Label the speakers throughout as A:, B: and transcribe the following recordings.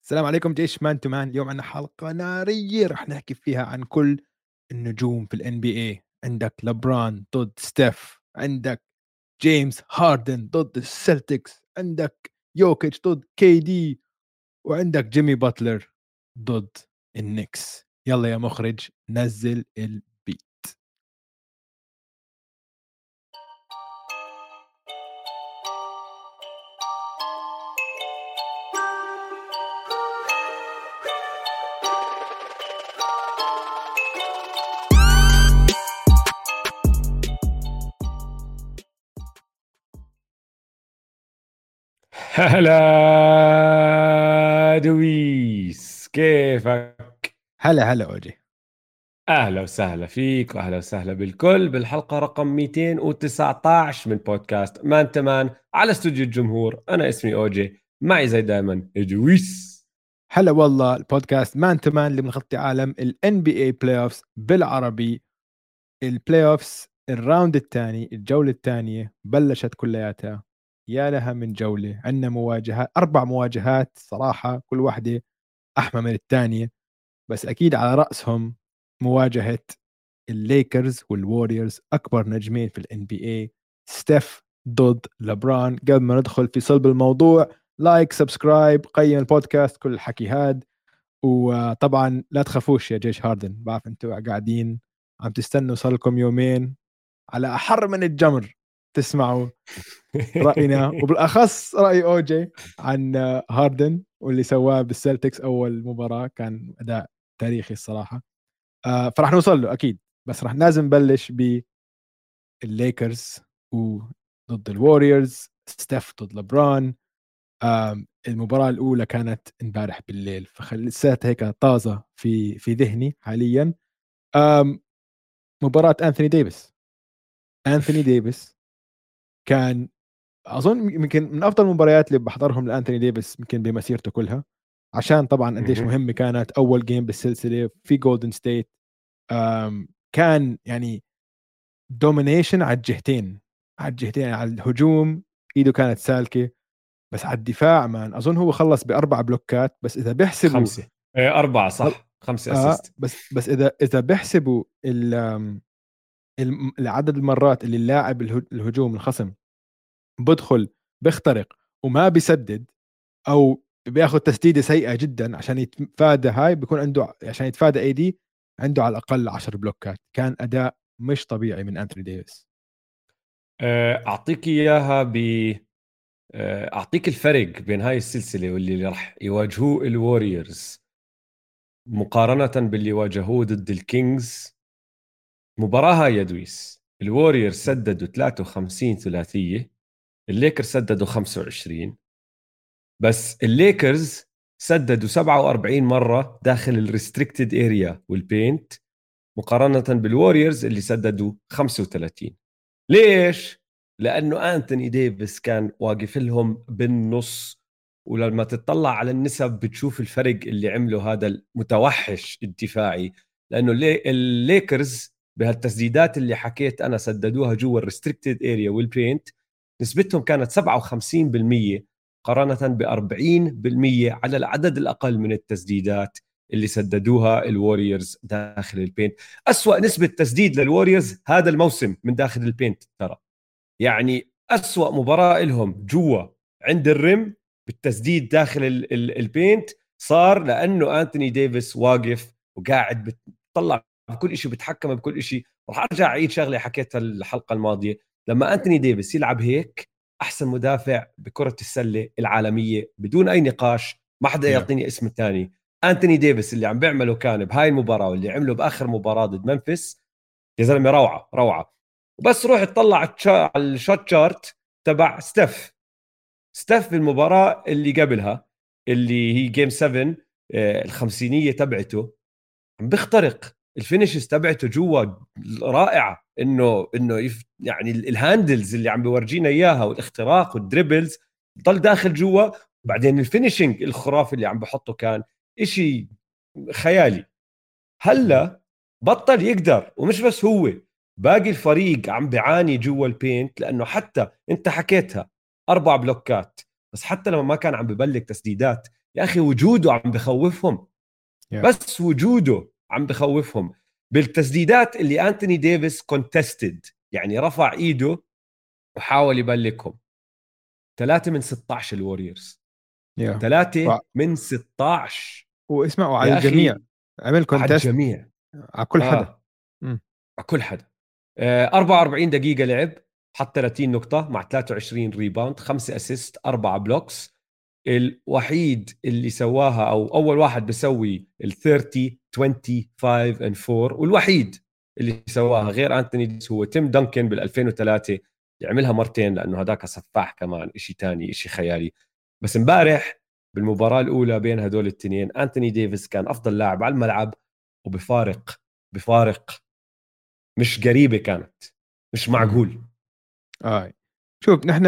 A: السلام عليكم جيش مان تو مان. اليوم عندنا حلقة نارية رح نحكي فيها عن كل النجوم في الان بي اي. عندك لبران ضد ستيف، عندك جيمس هاردن ضد السلتكس، عندك يوكيتش ضد كي دي، وعندك جيمي باتلر ضد النكس. يلا يا مخرج نزل البيت.
B: هلا دويس، كيفك؟
A: هلا هلا اوجي.
B: أهلا وسهلا فيك وأهلا وسهلا بالكل بالحلقة رقم 219 من بودكاست مان تمان على استوديو الجمهور. أنا اسمي أوجي، معي زي دائما دويس.
A: هلا والله، البودكاست مان تو مان اللي بنغطي عالم الان بي اي بلاي اوفز بالعربي. البلاي اوفس الراوند الثاني، الجولة الثانية بلشت كلياتها. يا لها من جولة، عندنا مواجهات، 4 مواجهات صراحة، كل واحدة أحمى من الثانية. بس أكيد على رأسهم مواجهة الليكرز والووريرز، أكبر نجمين في الان بي اي، ستيف ضد لبران. قبل ما ندخل في صلب الموضوع، لايك سبسكرايب قيم البودكاست، كل الحكي هاد. وطبعا لا تخافوش يا جيش هاردن، بعرف انتوا قاعدين عم تستنوا، صار لكم يومين على أحر من الجمر تسمعوا رأينا، وبالأخص رأي أوجي عن هاردن واللي سواه بالسلتكس. أول مباراة كان أداء تاريخي الصراحة. فرح نوصل له أكيد، بس رح لازم نبلش بالليكرز وضد الواريورز، ستيف ضد لبران. المباراة الأولى كانت امبارح بالليل، فلساتها هيك طازة في ذهني حاليا. آم، مباراة أنثوني ديفيس كان اظن يمكن من افضل المباريات اللي بحضرهم لانثوني ديفيس يمكن بمسيرته كلها، عشان طبعا قديش
B: مهم.
A: مهمه كانت اول جيم بالسلسله في جولدن ستيت. كان يعني دومينيشن على الجهتين، على الهجوم ايده كانت سالكه، بس على الدفاع مان اظن هو خلص ب4 بلوكات. بس اذا بيحسبوا
B: 5 4 صح، 5 أسيست.
A: بس اذا بيحسبوا العدد المرات اللي اللاعب الهجوم الخصم بدخل بيخترق وما بيسدد، او بياخذ تسديده سيئه جدا عشان يتفادى هاي، بيكون عنده عشان يتفادى اي دي عنده على الاقل 10 بلوكات. كان اداء مش طبيعي من انثوني ديفيس.
B: أعطيك إياها أعطيك الفرق بين هاي السلسلة واللي راح يواجهوه الووريرز مقارنة باللي واجهوه ضد الكينجز. مباراة هاي يا دويس، الووريرز سددوا 53 ثلاثية، الليكرز سددوا 25. بس الليكرز سددوا 47 مرة داخل الريستريكتد اريا والبينت، مقارنة بالووريرز اللي سددوا 35. ليش؟ لأنه أنتوني ديفيس كان واقف لهم بالنص، ولما تطلع على النسب بتشوف الفرق اللي عمله هذا المتوحش الدفاعي. لأنه الليكرز بهالتسديدات اللي حكيت أنا سددوها جوا الريستريكتد اريا والبينت، نسبتهم كانت 57% مقارنة ب 40% على العدد الأقل من التسديدات اللي سددوها الووريرز داخل البينت. أسوأ نسبة تسديد للووريرز هذا الموسم من داخل البينت ترى، يعني أسوأ مباراة لهم جوا عند الرم بالتسديد داخل البينت صار لأنه أنتوني ديفيس واقف وقاعد بتطلع بكل شيء، بتحكم بكل شيء. راح أرجع أعيد شغلة حكيتها الحلقة الماضية، لما أنتوني ديفيس يلعب هيك أحسن مدافع بكرة السلة العالمية بدون أي نقاش، ما حدا
A: yeah.
B: يعطيني اسم تاني. أنتوني ديفيس اللي عم بيعمله كان بهاي المباراة واللي عمله بآخر مباراة ضد منفس، يا زلمة روعة روعة. وبس روح تطلع على الشوت شارت تبع ستيف بالمباراة اللي قبلها اللي هي جيم 7، الخمسينية تبعته عم بيخترق الفينيشز تبعته جوا رائعة. انه يعني الهاندلز اللي عم بيورجينا اياها والاختراق والدريبلز ضل داخل جوا، وبعدين الفينيشنج الخرافي اللي عم بحطه كان اشي خيالي. هلا بطل يقدر، ومش بس هو، باقي الفريق عم بيعاني جوا البينت، لانه حتى انت حكيتها 4 بلوكات، بس حتى لما ما كان عم ببلك تسديدات يا اخي وجوده عم بخوفهم،
A: yeah.
B: بس وجوده عم بخوفهم. بالتسديدات اللي أنتوني ديفيس كونتستد، يعني رفع إيده وحاول يبلكهم، 3 من 16 الوريورز،
A: yeah.
B: 3 من 16.
A: واسمعوا على
B: يا
A: الجميع،
B: أخي
A: عمل
B: على
A: كونتست
B: الجميع.
A: على كل حدا.
B: آه
A: مم.
B: على كل حدا. 44 دقيقة لعب، حط 30 نقطة مع 23 ريباوند، 5 اسيست، 4 بلوكس. الوحيد اللي سواها او اول واحد بسوي ال 30 25 and 4، والوحيد اللي سواها غير انتوني ديفيس هو تيم دانكن بال 2003. يعملها مرتين لانه هذاك سفاح كمان، شيء ثاني، شيء خيالي. بس امبارح بالمباراة الأولى بين هدول الاثنين أنتوني ديفيس كان أفضل لاعب على الملعب، وبفارق مش قريبة، كانت مش
A: مم.
B: معقول.
A: شوف نحن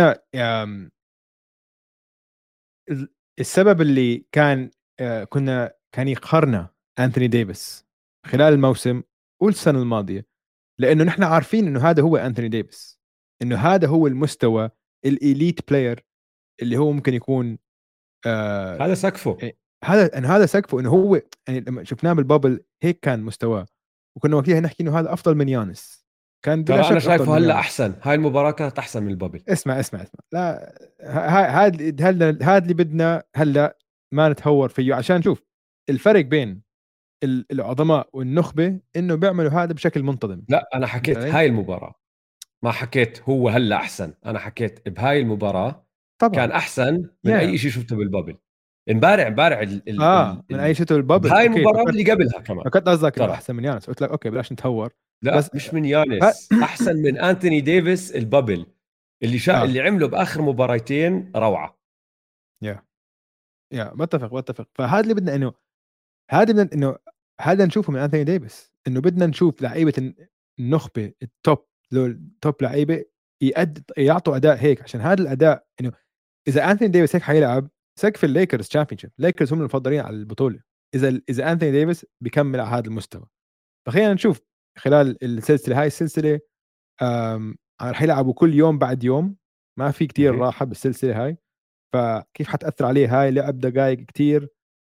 A: ال- السبب اللي كان كان يقهرنا أنثوني ديفيس خلال الموسم والسنة الماضية، لأنه نحن عارفين إنه هذا هو أنثوني ديفيس، إنه هذا هو المستوى الإليت بلاير اللي هو ممكن يكون آه،
B: هذا سقفه.
A: هذا سقفه، إنه هو يعني لما شفناه بالبابل هيك كان مستواه، وكنا وقتها نحكي إنه هذا أفضل من يانس، كان بلا
B: ترى أنا
A: شك أفضل
B: شايفه
A: من
B: هلأ
A: يانس.
B: أحسن، هاي المباراة كانت أحسن من البابل.
A: اسمع لا، هذا اللي بدنا هلا ما نتهور فيه، عشان نشوف الفرق بين العظماء والنخبه انه بيعملوا هذا بشكل منتظم.
B: لا أنا
A: فهمت
B: حكيت
A: علي؟
B: هاي المباراة، ما حكيت هو هلأ أحسن. أنا حكيت بهاي المباراة كان
A: طبعا.
B: أحسن من
A: يا
B: أي شيء شفته بالبابل. امبارح
A: من اي شيء البابل،
B: بهاي
A: اوكي
B: المباراة
A: فكرت،
B: واللي قبلها كمان.
A: قصدك انه
B: ترى
A: احسن من يانس، قلت لك اوكي بلاش نتهور.
B: لا،
A: بس
B: مش من
A: ها
B: يانس، أحسن من أنتوني ديفيس البابل.
A: اه
B: اللي عمله بآخر مباراتين روعة.
A: يا بتفق. فهذا اللي بدنا انه هذا بدنا انه هذا نشوفه من انثوني ديفيس، انه بدنا نشوف لعيبه النخبه التوب، دول توب لعيبه يعطوا اداء هيك، عشان هذا الاداء انه اذا انثوني ديفيس هيك حيلعب سقف الليكرز تشامبيونشيب، الليكرز هم المفضلين على البطوله اذا انثوني ديفيس بيكمل على هذا المستوى. فخلينا نشوف خلال السلسله هاي السلسله رح يلعبوا كل يوم بعد يوم، ما في كتير
B: مه.
A: راحه بالسلسله هاي، فكيف حتاثر عليه هاي لعب دقائق كتير.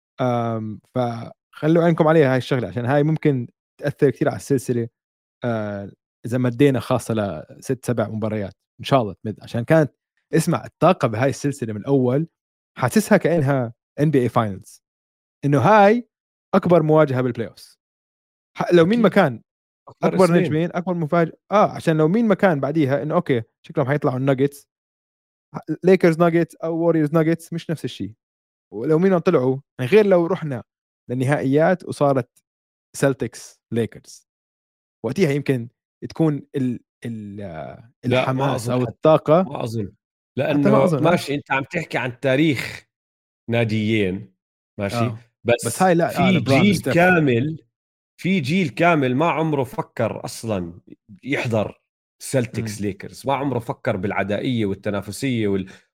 A: فخلوا عينكم عليها هاي الشغله، عشان هاي ممكن تاثر كثير على السلسله. آه، اذا مدينا خاصه لست سبع مباريات ان شاء الله تمد، عشان كانت اسمع الطاقه بهاي السلسله من الاول حاسسها كانها ان بي اي فاينلز، انه هاي اكبر مواجهه بالبلاي اوف. لو مين
B: أكيد
A: مكان
B: أكبر
A: اكبر
B: اسمين.
A: نجمين اكبر مفاجاه، عشان لو مين مكان بعديها انه اوكي شكلهم حيطلعوا الناجتس، ليكرز ناجتس او ووريرز ناجتس مش نفس الشيء. ولو مين طلعوا يعني غير لو رحنا للنهائيات وصارت سلتكس ليكرز، وقتها يمكن تكون
B: لا ما
A: الحماس
B: أظن
A: او
B: حتى،
A: الطاقه.
B: ما أظن.
A: حتى ما
B: لأنه
A: اظن
B: ماشي أنت عم تحكي عن تاريخ ناديين، ماشي،
A: اه بس
B: بس
A: هاي لا
B: في
A: لبران
B: جيل
A: وستيف.
B: كامل، في جيل كامل ما عمره فكر اصلا يحضر
A: امم
B: سلتكس ليكرز، ما عمره فكر بالعدائيه والتنافسيه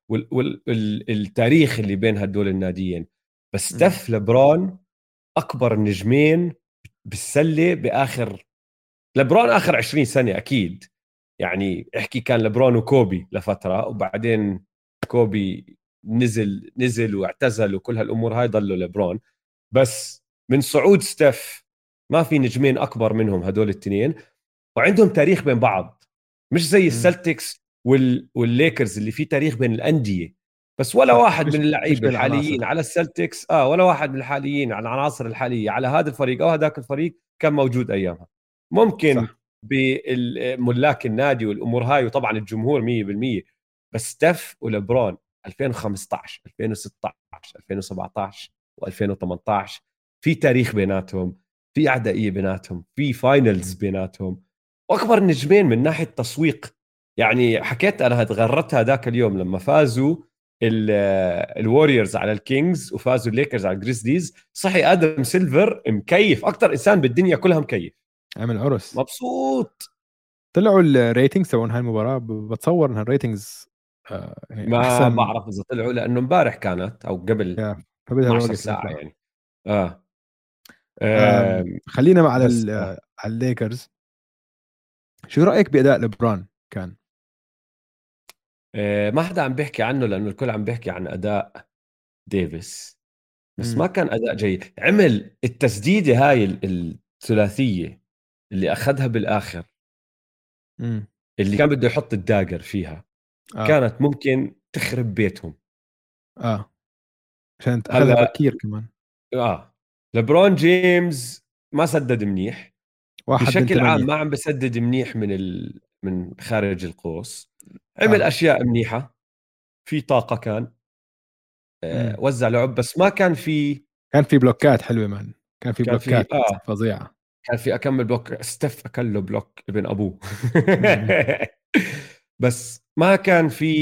B: والتاريخ اللي بين هدول الناديين. بس
A: امم
B: ستيف لبران اكبر نجمين بالسله باخر، لبران اخر 20 سنه اكيد. يعني احكي كان لبران وكوبي لفتره، وبعدين كوبي نزل واعتزل وكل هالامور هاي، ضلوا لبران. بس من صعود ستيف ما في نجمين اكبر منهم هدول الاثنين، وعندهم تاريخ بين بعض، مش زي
A: امم
B: السلتكس والليكرز اللي في تاريخ بين الانديه. بس ولا
A: صح،
B: واحد من
A: مش
B: اللعيبه
A: بين العناصر.
B: الحاليين على السلتكس، ولا واحد من الحاليين على العناصر الحاليه على هذا الفريق او هذاك الفريق كان موجود ايامها. ممكن
A: صح.
B: بملاك النادي والامور هاي، وطبعا الجمهور 100%. بس ستيف ولبرون 2015 2016 2017 و2018 في تاريخ بيناتهم، في أعدائية بيناتهم، في فاينلز بيناتهم، وأكبر نجمين من ناحية تسويق. يعني حكيت أنا تغردتها ذاك اليوم لما فازوا الوريورز على الكينجز وفازوا الليكرز على الجريزليز. صحي آدم سيلفر مكيف، أكتر إنسان بالدنيا كلها مكيف،
A: عمل عرس.
B: مبسوط.
A: طلعوا الريتنجز تبعون هاي المباراه، بتصور انها الريتنجز يعني
B: ما
A: احسن.
B: بعرف إذا طلعوا لأنه امبارح كانت أو قبل
A: فبدها
B: 12
A: وقت
B: ساعة
A: لنطلع.
B: يعني. آه. آه.
A: خلينا مع
B: بس
A: على الليكرز. شو رايك باداء لبران كان؟
B: ما حدا عم بيحكي عنه لأنه الكل عم بيحكي عن أداء ديفيس. بس ما كان اداء جيد. عمل التسديده هاي الثلاثيه اللي اخذها بالاخر،
A: امم
B: اللي كان بده يحط الداجر فيها،
A: اه
B: كانت ممكن تخرب بيتهم.
A: اه عشان اخذها
B: هلا
A: بكير كمان.
B: لبرون جيمس ما سدد منيح،
A: واحد من
B: بشكل عام
A: ثمانية.
B: ما عم بسدد منيح من خارج القوس. عمل
A: اه
B: اشياء منيحه، في طاقه كان،
A: امم
B: وزع لعب، بس ما كان في.
A: كان في بلوكات حلوة مان، كان في
B: كان في
A: بلوكات فظيعة.
B: كان في اكمل بلوك، ستيف اكل له بلوك ابن ابوه.
A: مم.
B: بس ما كان في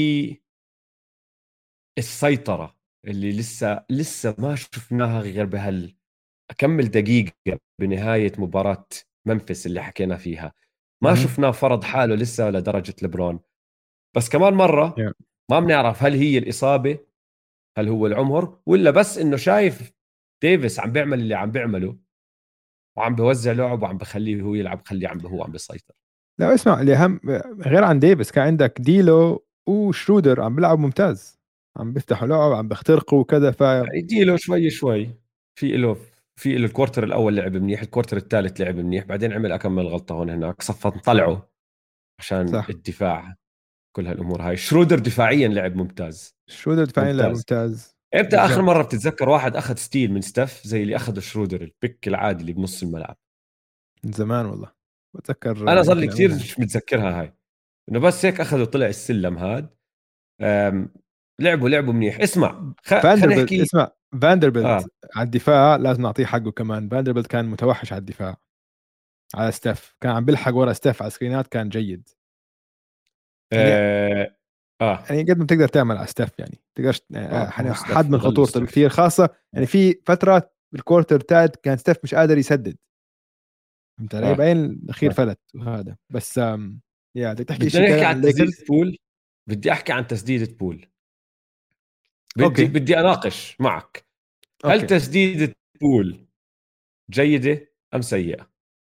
B: السيطره اللي لسه ما شفناها غير اكمل دقيقه بنهايه مباراه منفس اللي حكينا فيها. ما
A: مم.
B: شفناه فرض حاله لسه لدرجه لبرون. بس كمان مرة
A: Yeah.
B: ما بنعرف هل هي الإصابة، هل هو العمر، ولا بس إنه شايف ديفيس عم بيعمل اللي عم بيعمله، وعم بوزع لعب وعم بخليه هو يلعب، خليه هو عم بيسيطر.
A: لا اسمع، اللي أهم غير عن ديفيس كان عندك ديلو وشرودر عم بيلعبوا ممتاز، عم بيفتحوا لعب، عم بيخترقوا وكذا
B: يديله شوي شوي. في له الكورتر الأول لعب منيح، الكورتر الثالث لعب منيح، بعدين عمل أكمل غلطة هون هناك، صفت طلعوا عشان
A: صح.
B: الدفاع. كل هالأمور هاي. شرودر دفاعيا لعب ممتاز.
A: شرودر دفاعيا لعب
B: ممتاز.
A: ممتاز.
B: امتى اخر
A: بالضبط.
B: مره بتتذكر واحد اخذ ستيل من ستاف زي اللي اخذه شرودر، البيك العادي اللي بنص الملعب؟
A: من زمان والله، بتذكر
B: انا ظل لي
A: يمكن
B: كثير
A: أول.
B: مش متذكرها هاي، انه بس هيك اخذ وطلع السلم هاد. لعبوا منيح. اسمع، خلينا
A: فاندربلت،
B: نحكي.
A: اسمع فاندربلت
B: اه
A: على الدفاع لازم نعطيه حقه كمان. فاندربلت كان متوحش على الدفاع، على ستيف كان عم بيلحق ورا ستيف على سكرينات، كان جيد. يعني
B: اه,
A: يعني قد ما تقدر تعمل على ستيف، يعني تقدرش
B: ما هو
A: يعني حد
B: ستاف
A: من
B: بضل
A: خطورته
B: ستاف.
A: بكثير، خاصه يعني في فترات بالكورتر الثالث كان ستيف مش قادر يسدد، فهمت علي؟
B: اه,
A: بعدين الاخير
B: آه.
A: فلت وهذا بس. يا بدك تحكي شيء
B: بدنا
A: كذا
B: نحكي
A: عن
B: عن تسديده
A: الليكرز؟
B: بول. بدي احكي عن تسديده بول. بدي
A: اوكي.
B: بدي اناقش معك. هل
A: اوكي
B: تسديده بول جيده ام سيئه؟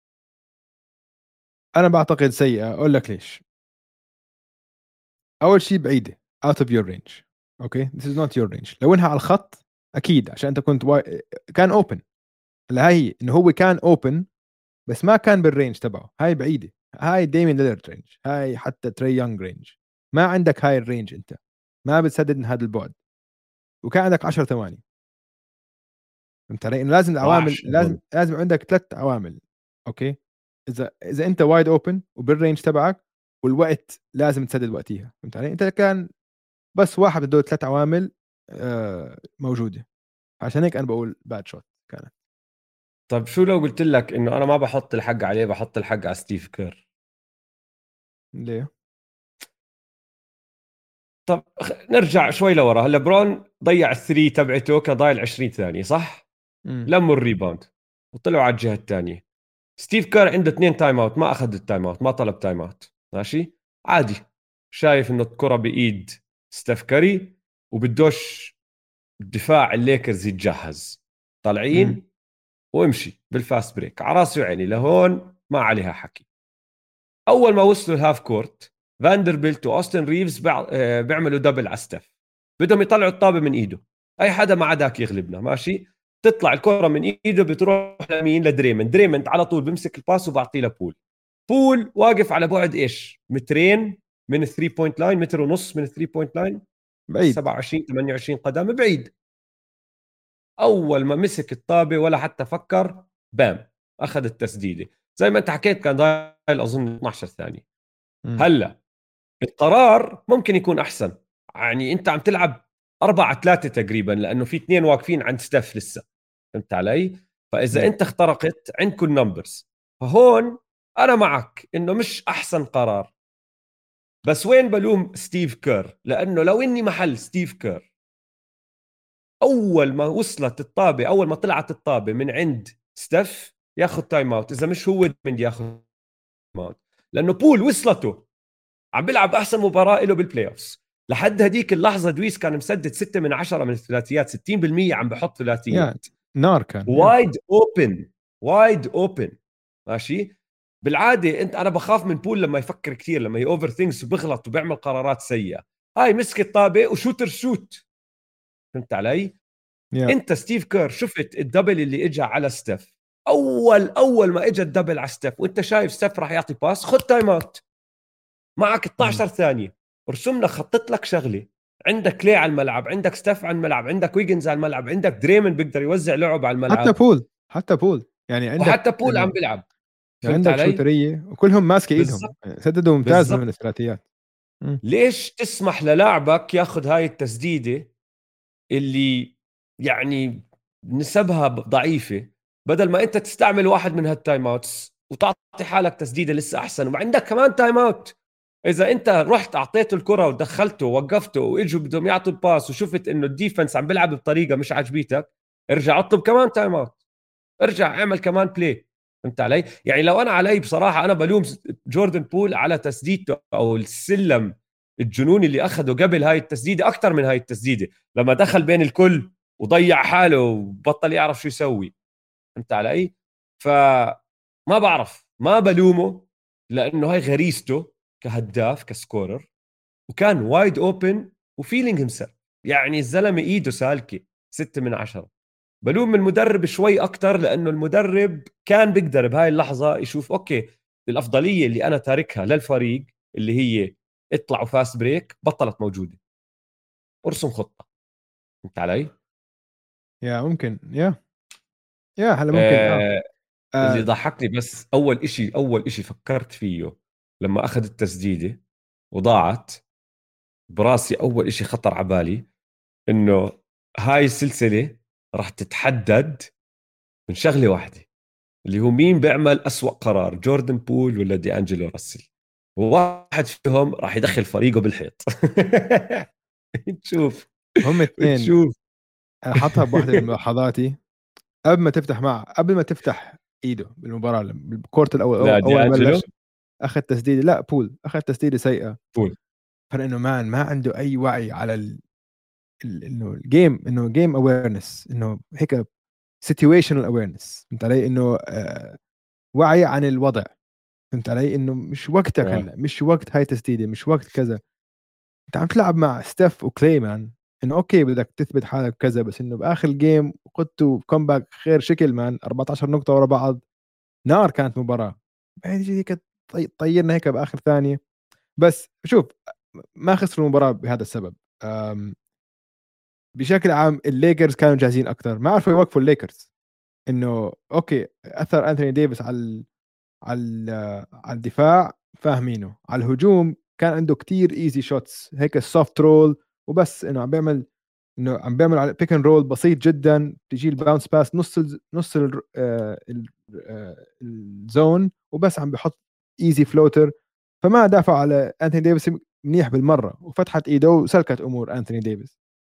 A: انا بعتقد سيئه، اقول لك ليش. اول شيء بعيده out of your range. اوكي this is not your range. لو انها على الخط اكيد عشان انت كنت كان اوبن. هلا هاي انه هو كان اوبن بس ما كان بالرينج تبعه، هاي بعيده. هاي ديمين ليلرد رينج، هاي حتى تري يونغ رينج. ما عندك هاي الرينج انت، ما بتسدد من هذا البعد، وكان عندك 10 ثواني. فهمت علي؟ انه لازم العوامل،
B: 12
A: لازم
B: اظن.
A: عندك ثلاث عوامل. اوكي، اذا انت وايد اوبن وبالرينج تبعك، والوقت لازم تسدد وقتها. فهمت علي؟ انت كان بس واحد من دول ثلاث عوامل موجوده، عشان هيك انا بقول باد شوت كانت.
B: طب شو لو قلت لك انه انا ما بحط الحق عليه، بحط الحق على ستيف كير؟
A: ليه؟
B: طب نرجع شوي لورا. هلا برون ضيع الثري تبعته، كان ضايل 20 ثانية صح؟
A: امم
B: لموا الريباوند وطلعوا على الجهة الثانية. ستيف كير عنده اثنين تايم اوت، ما اخذ التايم اوت، ما طلب تايم اوت، ماشي عادي. شايف انه الكرة بايد ستيف كاري وبدوش دفاع الليكرز يتجهز،
A: امم
B: طالعين وامشي بالفاست بريك على راسي وعيني، لهون ما عليها حكي. اول ما وصلوا الهاف كورت، فاندربيلت واوستن ريفز بيعملوا دبل على ستيف، بدهم يطلعوا الطابه من ايده. اي حدا ما عداك يغلبنا، ماشي. تطلع الكره من ايده بتروح لمين؟ لدريمن. دريمن على طول بمسك الباس وبعطيه لبول. بول واقف على بعد ايش؟ مترين من الثري بوينت لاين، متر ونص من الثري بوينت لاين،
A: بعيد.
B: 27 28 قدم بعيد. اول ما مسك الطابه ولا حتى فكر، بام، اخذ التسديده. زي ما انت حكيت كان ضايل اظن 12 ثانيه.
A: امم
B: هلا القرار ممكن يكون احسن، يعني انت عم تلعب 4-3 تقريبا، لانه في اثنين واقفين عند ستاف لسه، فهمت علي؟ فاذا
A: yeah.
B: انت اخترقت عندكم نمبرز، فهون انا معك انه مش احسن قرار. بس وين بلوم ستيف كير؟ لانه لو اني محل ستيف كير، اول ما وصلت الطابه، اول ما طلعت الطابه من عند ستاف، ياخذ تايم اوت. اذا مش هو من ياخذ تايم اوت، لانه بول وصلته، عم بيلعب احسن مباراه له بالبلاي اوفز. لحد هديك اللحظه دويس كان مسدد 6 من 10 من الثلاثيات، 60% عم بحط
A: يا
B: ثلاثيات.
A: نار كان يا.
B: وايد اوبن، وايد اوبن، ماشي. بالعاده انا بخاف من بول لما يفكر كثير، لما اوفر ثينكس وبغلط وبيعمل قرارات سيئه. هاي مسك الطابه وشوتر شوت، فهمت علي؟
A: يا
B: انت ستيف كير شفت الدبل اللي اجى على ستيف، اول ما اجى الدبل على ستيف وانت شايف ستيف راح يعطي باس، خد تايم اوت، معك
A: مم.
B: 12 ثانيه، ارسم لك، خطط لك شغله. عندك كلي على الملعب، عندك ستيف على الملعب، عندك ويجنز على الملعب، عندك دريمن بيقدر يوزع لعب على
A: حتى
B: الملعب،
A: بول، حتى بول يعني
B: وحتى
A: عندك
B: بول عم
A: انه،
B: بيلعب.
A: يعني
B: فهمت
A: عندك
B: علي؟
A: شوتريه وكلهم ماسكه ايدهم،
B: بالضبط.
A: يعني سددوا ممتاز من
B: بالضبط.
A: الثلاثيات. مم.
B: ليش تسمح للاعبك ياخذ هاي التسديده اللي يعني نسبها ضعيفه، بدل ما انت تستعمل واحد من هالتايم اوتس وتعطي حالك تسديده لسه احسن، وعندك كمان تايم اوت. اذا انت رحت اعطيته الكره ودخلته ووقفته واجوا بدهم يعطوا الباس وشفت انه الديفنس عم بيلعب بطريقه مش عاجبيتك، ارجع اطلب كمان تايم اوت، ارجع اعمل كمان بلاي. فهمت علي؟ يعني لو انا علي بصراحه انا بلوم جوردن بول على تسديدته او السلم الجنوني اللي اخذه قبل هاي التسديده اكثر من هاي التسديده، لما دخل بين الكل وضيع حاله وبطل يعرف شو يسوي. فهمت علي؟ فما بعرف، ما بلومه، لانه هاي غريزته كهداف كسكورر، وكان وايد اوبن وفيلينج همسر. يعني الزلمه ايده سالكه 6 من 10. بلوم المدرب شوي أكتر، لأنه المدرب كان بيقدر بهاي اللحظة يشوف أوكي الأفضلية اللي أنا تاركها للفريق اللي هي اطلعوا فاست بريك بطلت موجودة، ارسم خطة. فهمت علي؟
A: يا ممكن، يا هلا ممكن
B: آه. اللي
A: آه
B: ضحكني بس أول إشي فكرت فيه لما أخذ التسديدة وضاعت براسي، أول إشي خطر على بالي إنه هاي السلسلة راح تتحدد من شغلة واحدة، اللي هو مين بيعمل أسوأ قرار، جوردن بول ولا دي أنجلو راسل. وواحد فيهم راح يدخل فريقه بالحيط. تشوف.
A: هم اثنين.
B: تشوف.
A: حطها بواحدة من ملاحظاتي، قبل ما تفتح ايده بالمباراه بالكورت الاول،
B: لا دي
A: اول ما
B: أنجلو.
A: بلش اخذ تسديده، لا بول اخذ تسديده سيئه.
B: بول.
A: فانه ما عنده اي وعي على انه الجيم، انه جيم اويرنس، انه هيك سيتويشنال اويرنس. فهمت علي؟ انه وعي عن الوضع. فهمت علي؟ انه مش وقتك
B: آه.
A: هلا، مش وقت هاي تسديده، مش وقت كذا. انت عم تلعب مع ستيف وكلي مان، انه اوكي بدك تثبت حالك كذا، بس انه باخر الجيم قدتوا كومباك خير شكل مان، 14 نقطه ورا بعض، نار كانت مباراه. بعدين يجي هيك طيرنا هيك باخر ثانيه. بس شوف، ما خسروا المباراه بهذا السبب. بشكل عام الليكرز كانوا جاهزين اكثر، ما عرفوا يوقفوا الليكرز. انه اوكي اثر انثوني ديفيس على الدفاع فاهمينه، على الهجوم كان عنده كتير ايزي شوتس هيك السوفت رول، وبس انه عم بيعمل على بيك اند رول بسيط جدا، تجي الباونس باس نص الزون، وبس عم بحط ايزي فلوتر. فما دافع على انثوني ديفيس منيح بالمره، وفتحت ايده وسلكت امور انثوني ديفيس.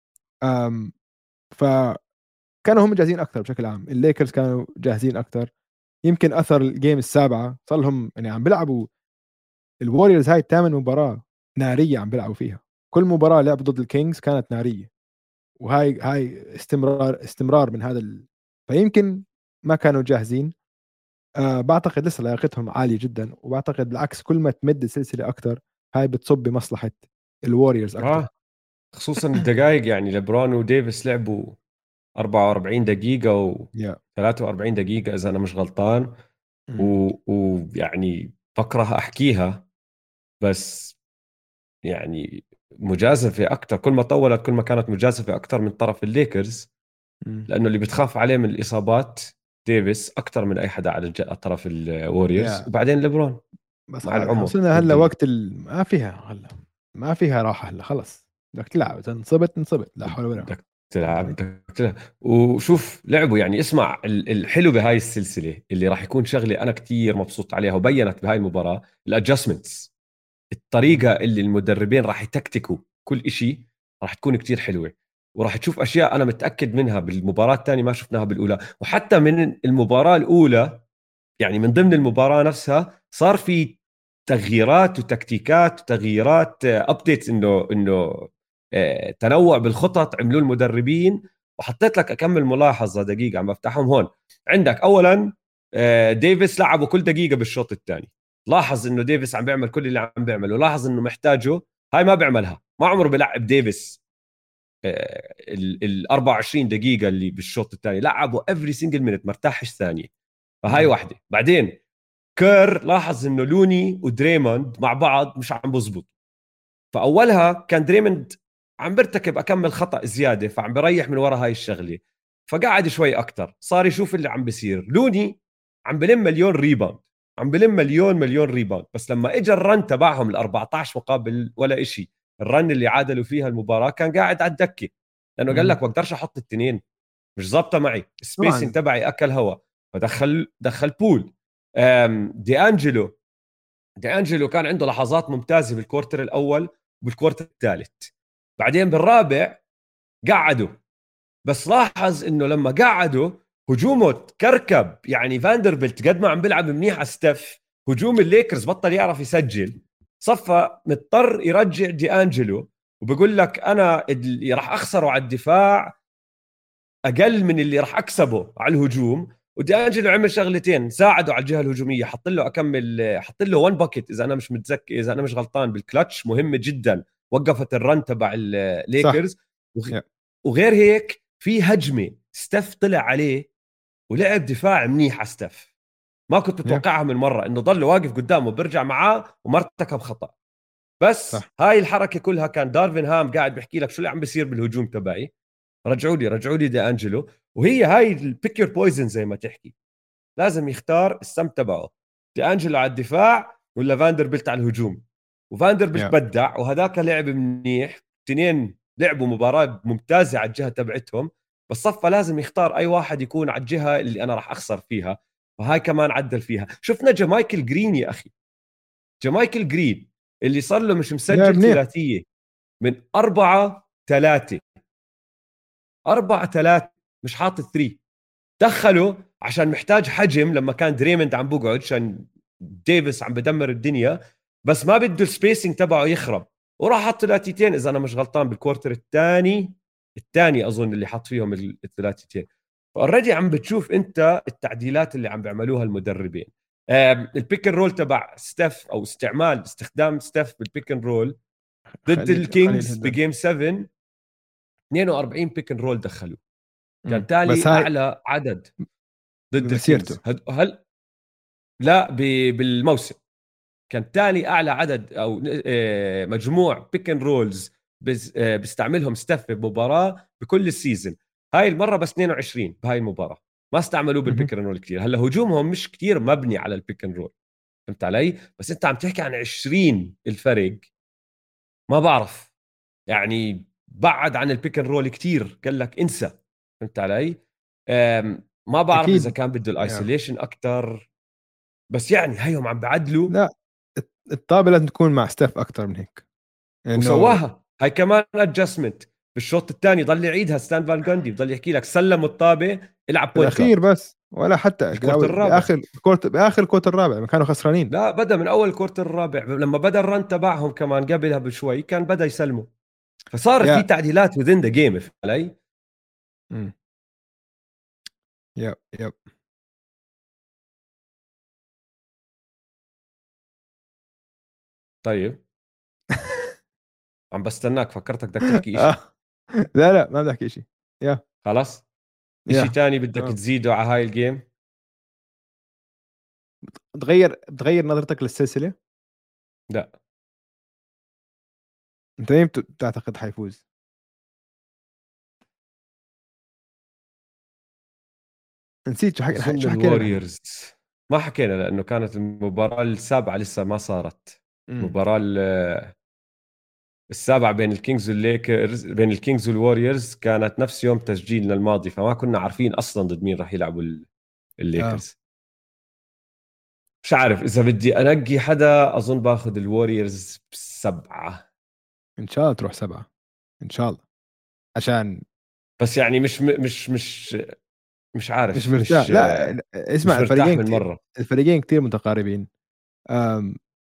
A: فكانوا هم جاهزين اكثر. بشكل عام الليكرز كانوا جاهزين اكثر. يمكن اثر الجيم السابعه صار لهم يعني عم بيلعبوا الوريورز هاي الثامن مباراه ناريه عم بيلعبوا فيها. كل مباراه لعبوا ضد الكينجز كانت ناريه، وهاي استمرار من فيمكن ما كانوا جاهزين. بعتقد لسه لياقتهم عاليه جدا، وبعتقد بالعكس كل ما تمد السلسله اكثر هاي بتصب بمصلحه الوريورز اكثر.
B: آه. خصوصا الدقائق، يعني لبرون وديفيس لعبوا 44 دقيقة و
A: يا
B: 43 دقيقة إذا أنا مش غلطان.
A: مم.
B: ويعني بكره أحكيها، بس يعني مجازفة أكثر، كل ما طولت كل ما كانت مجازفة أكثر من طرف الليكرز،
A: مم.
B: لانه اللي بتخاف عليه من الاصابات ديفيس اكثر من اي حدا على طرف الوريورز،
A: يا
B: وبعدين ليبرون
A: بس
B: مع العمر
A: وصلنا هلا
B: بده.
A: وقت ما فيها هلا، ما فيها راحه هلا، خلص بدك تلعب، اذا انصبت انصبت، لا حول ولا قوه.
B: بدك
A: فهمت
B: تلعب،
A: علي؟
B: بدك تلعب. وشوف لعبوا، يعني اسمع الحلو بهاي السلسله اللي راح يكون شغله انا كتير مبسوط عليها وبينت بهاي المباراه، الادجستمنتس، الطريقه
A: مم.
B: اللي المدربين راح يتكتكوا كل إشي راح تكون كتير حلوه. وراح تشوف اشياء انا متاكد منها بالمباراه الثانيه ما شفناها بالاولى، وحتى من المباراه الاولى. يعني من ضمن المباراة نفسها صار في تغييرات وتكتيكات وتغييرات، ابديتس، انه تنوع بالخطط عملوه المدربين. وحطيت لك اكمل ملاحظة دقيقة عم بفتحهم هون. عندك اولا ديفيس لعبه كل دقيقة بالشوط الثاني. لاحظ انه ديفيس عم بيعمل كل اللي عم بيعمله، لاحظ انه محتاجه، هاي ما بيعملها، ما عمره بيلعب ديفيس ال 24 دقيقه اللي بالشوط الثاني لعبوا افري سنجل مينت، مرتاحش ثانيه. فهاي واحده. بعدين كير لاحظ انه لوني ودريموند مع بعض مش عم بزبط. فاولها كان دريموند عم برتكب اكمل خطا زياده، فعم بريح من وراء هاي الشغله. فقعد شوي اكثر، صار يشوف اللي عم بيصير. لوني عم بلم مليون ريباوند، عم بلم مليون ريباوند، بس لما اجى الرن تبعهم ال 14 مقابل ولا إشي، الرن اللي عادلوا فيها المباراه، كان قاعد على الدكه، لانه قال لك بقدرش احط التنين، مش ظابطه معي، السبيسنج
A: طبعا.
B: تبعي اكل هوا. دخل بول. دي انجلو. دي انجلو كان عنده لحظات ممتازه بالكورتر الاول وبالكورتر الثالث. بعدين بالرابع قعدوا، بس لاحظ انه لما قعدوا هجومه تكركب. يعني فاندربلت قد ما عم بيلعب منيح على ستيف، هجوم الليكرز بطل يعرف يسجل، صفى مضطر يرجع دي انجلو، وبقول لك انا اللي راح اخسره على الدفاع اقل من اللي راح اكسبه على الهجوم. ودي انجلو عمل شغلتين ساعدوا على الجهه الهجوميه، حط له 1 باكيت اذا انا مش متذكر، اذا انا مش غلطان بالكلتش مهمه جدا، وقفت الرن تبع
A: صح.
B: الليكرز.
A: yeah.
B: وغير هيك في هجمه ستيف طلع عليه ولعب دفاع منيح على ستيف، ما كنت
A: yeah.
B: متوقعها من مره، انه ضل واقف قدامه بيرجع معاه وما ارتكب خطا. بس
A: صح.
B: هاي الحركه كلها كان دارفين هام قاعد بيحكي لك شو اللي عم بيصير بالهجوم تبعي، رجعوا لي دي انجلو. وهي هاي البيك يور بويزن زي ما تحكي، لازم يختار السم تبعه، دي انجلو على الدفاع ولا فاندربلت على الهجوم. وفاندربلت
A: yeah.
B: بدع، وهذاك لعب منيح، اثنين لعبوا مباراة ممتازة على الجهة تبعتهم، بس صفى لازم يختار أي واحد يكون على الجهة اللي أنا راح أخسر فيها. فهاي كمان عدل فيها. شفنا جمايكل جرين يا أخي، جمايكل جرين اللي صار له مش
A: لا
B: مسجل
A: منيح.
B: ثلاثية من 4-3، 4-3، مش حاطط 3. دخله عشان محتاج حجم لما كان دريموند عم بقعد، عشان ديفيس عم بدمر الدنيا، بس ما بده السبيسنج تبعه يخرب، وراح حط ثلاثيتين اذا انا مش غلطان بالكوارتر الثاني اظن اللي حط فيهم الثلاثيتين. فاوريدي عم بتشوف انت التعديلات اللي عم بيعملوها المدربين. البيك اند رول تبع ستيف، او استخدام ستيف بالبيك اند رول ضد
A: خليل
B: الكينجز
A: هدن.
B: بجيم 7، 42 بيك اند رول دخلوا، كان تالي
A: بس هاي
B: اعلى عدد ضد
A: بمسيرته.
B: الكينجز. هل لا بالموسم كان تالي اعلى عدد او مجموع بيك اند رولز بيستعملهم ستيف بمباراه بكل السيزون. هاي المره بس 22 بهاي المباراه، ما استعملوه بالبيك اند رول كثير. هلا هجومهم مش كثير مبني على البيك اند رول، فهمت علي؟ بس انت عم تحكي عن 20 الفرق، ما بعرف يعني، بعد عن البيك اند رول كثير، قال لك انسى، فهمت علي؟ ما بعرف اذا
A: اكيد.
B: كان بده
A: yeah.
B: الايسوليشن اكثر، بس يعني هيهم عم بعدلوا.
A: لا، الطابه لازم تكون مع ستيف اكثر من هيك، انه
B: وسواها هاي كمان ادجستمنت بالشوط الثاني، ضل يعيدها ستان فان جوندي، بضل يحكي لك سلموا الطابه، العب بوينت
A: بالاخير
B: جارد.
A: بس، ولا حتى
B: الكورت الرابع،
A: باخر الكورت الرابع ما كانوا خسرانين.
B: لا بدا من اول الكورت الرابع، لما بدا الرن تبعهم كمان قبلها بشوي كان بدا يسلموا. فصار في
A: يا
B: تعديلات within the game، فهمت علي؟
A: مم. يب يب.
B: طيب عم بستناك، فكرتك بدك تحكي إشي.
A: آه. لا لا، ما بدي احكي شيء. يا
B: خلاص، إشي
A: يا
B: تاني بدك
A: تمام.
B: تزيده على هاي الجيم؟
A: بتغير نظرتك للسلسله؟
B: لا،
A: انت مين بتعتقد حيفوز؟ نسيت
B: اظن
A: شو حكينا نحن.
B: الوريورز. ما حكينا لانه كانت المباراه السابعه لسه ما صارت.
A: امم
B: المباراه السابعة بين الكينجز والليكرز، بين الكينجز والوريورز، كانت نفس يوم تسجيلنا الماضي، فما كنا عارفين أصلا ضد مين راح يلعبوا
A: اه،
B: الليكرز. مش عارف إذا بدي أنقي حدا، أظن باخذ الوريورز ب7.
A: ان شاء الله تروح 7، ان شاء الله، عشان
B: بس يعني مش
A: مش
B: عارف،
A: مرتاح. لا اسمع،
B: مش مرتاح من مرة.
A: الفريقين كتير متقاربين. أم...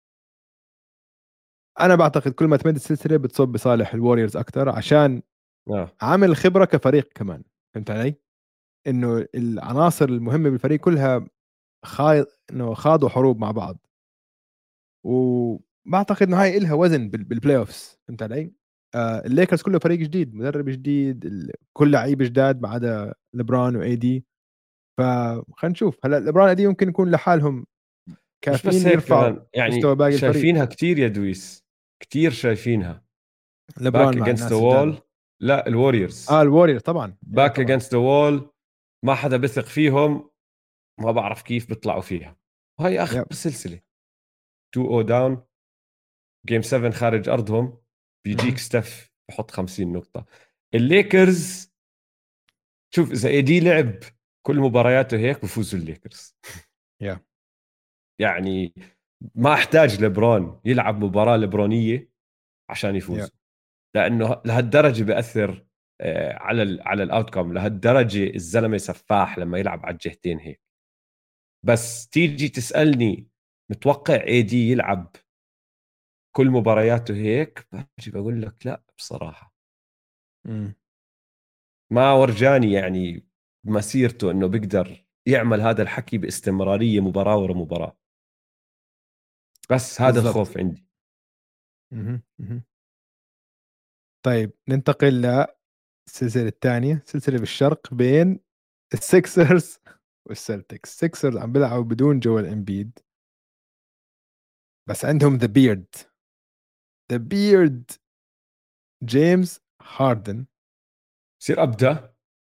A: انا بعتقد كل ما تمد السلسله بتصب بصالح الوريورز اكثر، عشان
B: آه.
A: عامل خبره كفريق كمان. فهمت علي؟ انه العناصر المهمه بالفريق كلها انه خاضوا حروب مع بعض، وبعتقد انه هاي إلها وزن بالبلاي اوفز. فهمت علي؟ الليكرز كله فريق جديد، مدرب جديد، كل لعيبه جداد ما عدا ليبرون واي دي. فخلينا نشوف هلا ليبرون واي دي ممكن يكون لحالهم
B: مش بس
A: كافيين
B: هيك
A: يرفعوا
B: كمان، يعني
A: مستوى باقي الفريق.
B: شايفينها كتير يا دويس، كتير شايفينها.
A: ليبرون
B: باك
A: مع
B: اجينست ذا
A: الناس الجداد.
B: وول. لا الوريورز
A: الوريور طبعا، يا
B: باك
A: طبعا.
B: اجينست ذا وول، ما حدا بثق فيهم، ما بعرف كيف بيطلعوا فيها. وهي اخر
A: يب.
B: سلسله 2-0 داون، جيم 7 خارج ارضهم، بيجيك
A: مهم.
B: ستيف بحط 50 نقطه. الليكرز، شوف اذا اي دي لعب كل مبارياته هيك بفوزوا الليكرز.
A: يا
B: يعني ما احتاج لبرون يلعب مباراه لبرونيه عشان
A: يا
B: يفوزوا، لانه لهالدرجه بياثر على على الاوتكم. لهالدرجه الزلمه سفاح لما يلعب على الجهتين هيك. بس تيجي تسالني متوقع اي دي يلعب كل مبارياته هيك، بجي بقول لك لا بصراحه.
A: مم.
B: ما ورجاني يعني مسيرته انه بيقدر يعمل هذا الحكي باستمراريه مباراه ورا مباراه. بس هذا
A: بالضبط.
B: الخوف عندي.
A: مهم. مهم. طيب ننتقل للسلسله الثانيه، سلسله بالشرق بين السكسرز والسلتكس. السكسرز عم بيلعبوا بدون جوال امبيد، بس عندهم ذا بيرد جيمس هاردن.
B: بصير ابدا.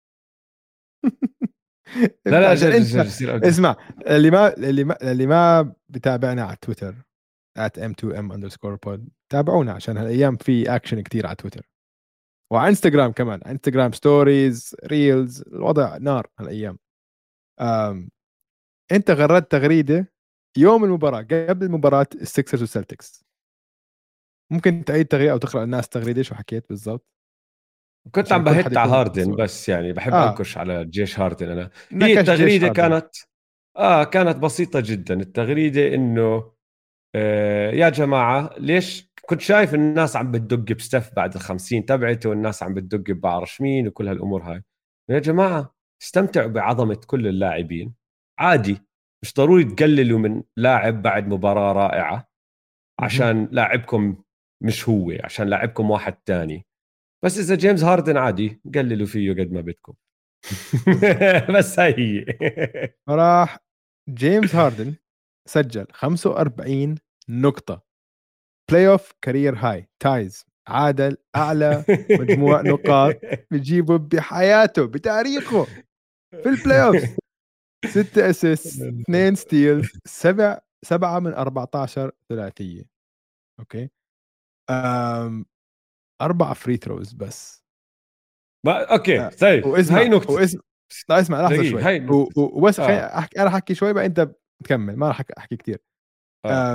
B: لا
A: انت
B: لا
A: عشان انت
B: بصير ابدا.
A: اسمع، اللي ما بتابعنا على تويتر @m2m_pod، تابعونا عشان هالايام في اكشن كتير على تويتر وعلى انستغرام كمان، على انستغرام ستوريز ريلز، الوضع نار هالايام. أم... انت غردت تغريده يوم المباراه قبل مباراه السكسرز والسلتكس. ممكن تعيد تغريده او تقرا الناس تغريده شو حكيت بالضبط
B: كنت
A: عشان
B: عم
A: كل حد
B: بهت على
A: يكون
B: هاردن،
A: صور.
B: بس يعني بحب
A: اه
B: انكش على جيش هاردن انا. هي
A: نكش جيش
B: التغريده
A: هاردن.
B: كانت بسيطه جدا. التغريده انه يا جماعه ليش كنت شايف الناس عم بتدق بستف بعد ال50 تبعته، والناس عم بتدق بعرش مين وكل هالامور هاي. يا جماعه استمتعوا بعظمه كل اللاعبين عادي. مش ضروري تقللوا من لاعب بعد مباراه رائعه
A: مهم.
B: عشان لاعبكم مش هو، عشان لاعبكم واحد تاني. بس اذا جيمس هاردن عادي قللوا فيه قد ما بدكم. بس هاي هي.
A: فراح جيمس هاردن سجل 45 نقطة، بلاي اوف كارير هاي تايز، عادل اعلى مجموع نقاط بجيبه بحياته بتاريخه في البلاي اوف. 6 اسيست، 2 ستيلز، 7 من 14 ثلاثية. اوكي. أم 4 فري ثروز بس.
B: ما اوكي طيب هاي
A: واسمع
B: نقطة.
A: لا اسمع لحظة
B: دقيقة
A: شوي
B: هاي نقطة.
A: وبس خليني
B: اه
A: احكي، انا احكي شوي بقى انت تكمل، ما راح احكي كثير.
B: اه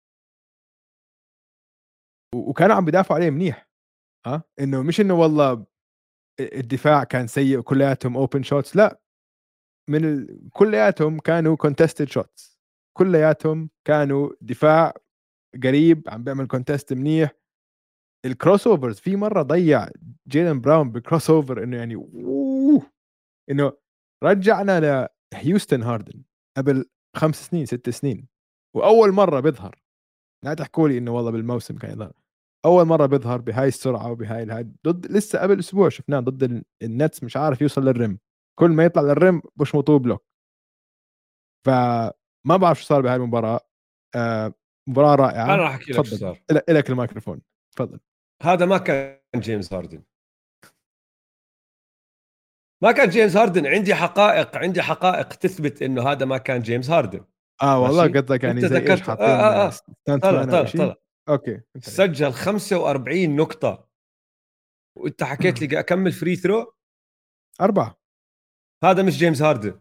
A: وكانوا عم بيدافعوا عليه منيح. ها انه مش انه والله الدفاع كان سيء وكلياتهم اوبن شوتس، لا، كلياتهم كانوا كونتستد شوتس، كلياتهم كانوا دفاع قريب عم بيعمل كونتست منيح. الكروس اوفرز في مره ضيع جيلن براون بالكروس اوفر، انه يعني انه رجعنا لهيوستن هاردن قبل 5 سنين 6 سنين، واول مره بيظهر. لا تحكوا لي انه والله بالموسم كان يظهر، اول مره بيظهر بهاي السرعه وبهاي ضد لسه قبل اسبوع شفناه ضد النتس، مش عارف يوصل للرم، كل ما يطلع للرم بشمطوه بلوك. فما بعرف شو صار بهاي المباراه. مباراه
B: انا
A: رائعه.
B: راح احكي لك شو
A: تفضل،
B: صار.
A: لك الميكروفون، تفضل.
B: هذا ما كان جيمس هاردن. ما كان جيمس هاردن. عندي حقائق تثبت انه هذا ما كان جيمس هاردن.
A: والله
B: ماشي.
A: قصدك
B: انت
A: يعني زي ايش،
B: ذكرت
A: حاطين ستانت
B: طلع
A: مان او
B: طلع
A: شيء؟
B: طلع
A: اوكي فهمت عليك.
B: سجل 45 نقطة، وانت حكيت لي اكمل فري ثرو.
A: 4.
B: هذا مش جيمس هاردن.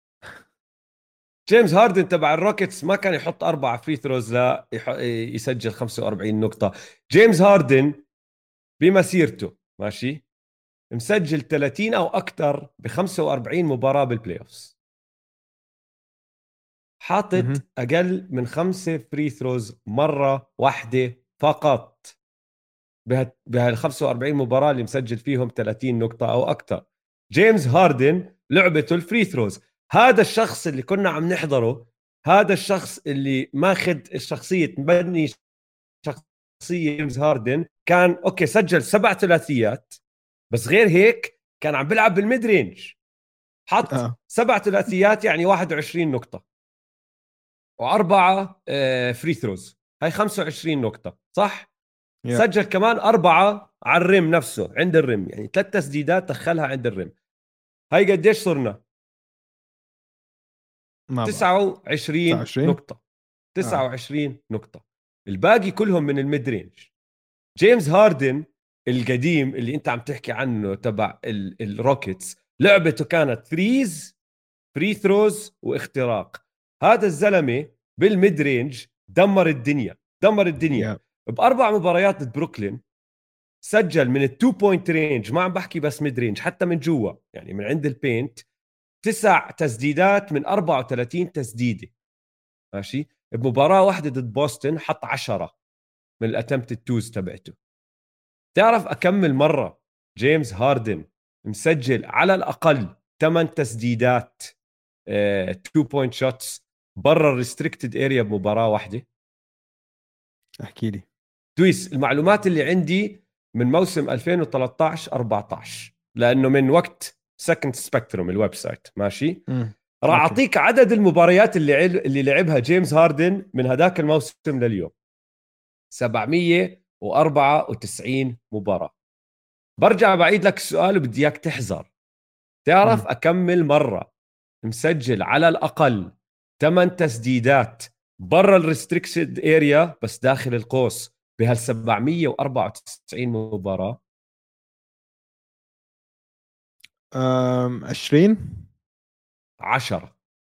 B: جيمس هاردن تبع الروكيتس ما كان يحط 4 فري ثروز لا يسجل 45 نقطة. جيمس هاردن بمسيرته ماشي مسجل 30 أو أكثر ب 45 مباراة بالبلاي أوفس، حاطط أقل من 5 فري ثروز مرة واحدة فقط بهال 45 مباراة اللي مسجل فيهم 30 نقطة أو أكثر. جيمس هاردن لعبته الفري ثروز. هذا الشخص اللي كنا عم نحضره، هذا الشخص اللي ماخذ الشخصية، مبني جيمس هاردن كان اوكي سجل 7 ثلاثيات، بس غير هيك كان عم بيلعب بالميد رينج، حط
A: اه
B: 7 ثلاثيات يعني 21 نقطة، وأربعة فري ثروز، هاي 25 نقطة صح؟
A: يا
B: سجل كمان 4 على الريم نفسه عند الريم، يعني 3 تسديدات دخلها عند الريم. هاي قديش صرنا؟
A: ما بعرف.
B: 29
A: 29.
B: نقطة.
A: اه
B: 29 نقطة، الباقي كلهم من الميد رينج. جيمس هاردن القديم اللي انت عم تحكي عنه تبع الروكيتس، لعبته كانت ثريز، فري ثروز، واختراق. هذا الزلمة بالميد رينج دمر الدنيا، دمر الدنيا.
A: يا
B: بأربع مباريات ضد بروكلين سجل من التو بوينت رينج، ما عم بحكي بس ميد رينج، حتى من جوا يعني من عند البينت، 9 تسديدات من 34 تسديدة. ماشي. بمباراة واحدة ضد بوسطن حط 10 من الاتمت التوز تبعته. تعرف أكمل مرة جيمس هاردن مسجل على الأقل 8 تسديدات 2 بوينت شوتس برا الريستريكتد اريا بمباراة واحدة؟
A: احكي لي.
B: دويس، المعلومات اللي عندي من موسم 2013 14، لأنه من وقت سكند سبكتروم الويب سايت. ماشي. راح
A: اوكي.
B: أعطيك عدد المباريات اللي لعبها جيمس هاردن من هداك الموسم لليوم: 794 مباراة. برجع بعيد لك السؤال وبدي اياك تحذر. تعرف أكمل مرة مسجل على الأقل 8 تسديدات برا الريستريكشد اريا بس داخل القوس بهال 794 مباراة؟
A: 20.
B: 10.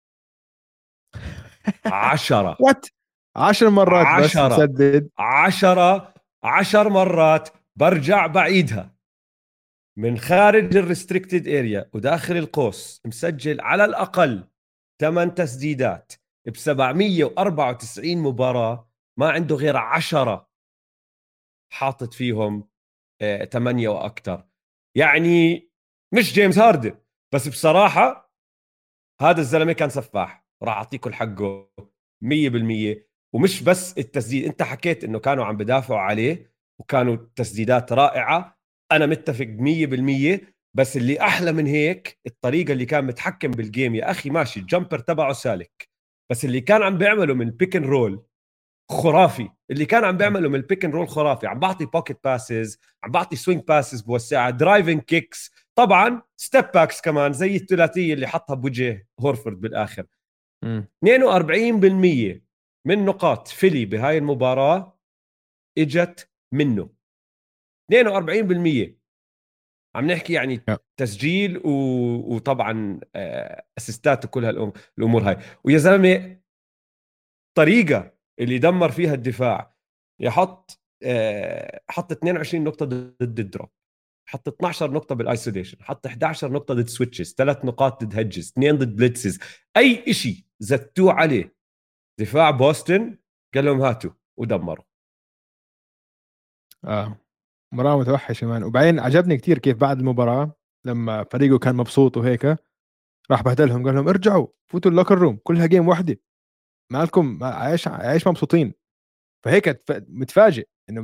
B: 10.
A: وات 10 مرات بس
B: 10.
A: مسدد.
B: 10. 10 مرات. برجع بعيدها، من خارج الريستريكتد اريا وداخل القوس مسجل على الأقل 8 تسديدات ب 794 مباراة، ما عنده غير 10 حاطط فيهم 8 وأكثر. يعني مش جيمس هاردن، بس بصراحة هذا الزلمة كان سفاح، راح أعطيكم حقه 100%. ومش بس التسديد، أنت حكيت إنه كانوا عم بدافعوا عليه وكانوا تسديدات رائعة، أنا متفق 100%. بس اللي أحلى من هيك الطريقة اللي كان متحكم بالجيم. يا أخي ماشي الجمبر تبعه سالك، بس اللي كان عم بيعمله من بيك اند رول خرافي. اللي كان عم بيعمله من البيك اند رول خرافي. عم بعطي بوكيت باسز، عم بعطي سوينج باسز بوسعها، درايفنج كيكس، طبعا ستيب باكس كمان زي الثلاثيه اللي حطها بوجه هورفورد بالاخر. 42% من نقاط فيلي بهاي المباراه اجت منه. 42%. عم نحكي يعني
A: يا.
B: تسجيل وطبعا اسيستات وكل الامور هاي. ويا زلمه طريقة اللي دمر فيها الدفاع، يحط حط 22 نقطة ضد الدروب، حط 12 نقطة بالايسوليشن، حط 11 نقطة ضد سويتشز، 3 نقاط ضد هيدجز، 2 ضد بليتسز. اي إشي زتوه عليه دفاع بوسطن قال لهم هاتوا ودمروا.
A: اه مباراة متوحشة مان. وبعدين عجبني كتير كيف بعد المباراة لما فريقه كان مبسوط وهيك راح بهدلهم قال لهم ارجعوا فوتوا اللوكر روم كلها جيم واحدة مالكم عايش مبسوطين. فهيك متفاجئ انه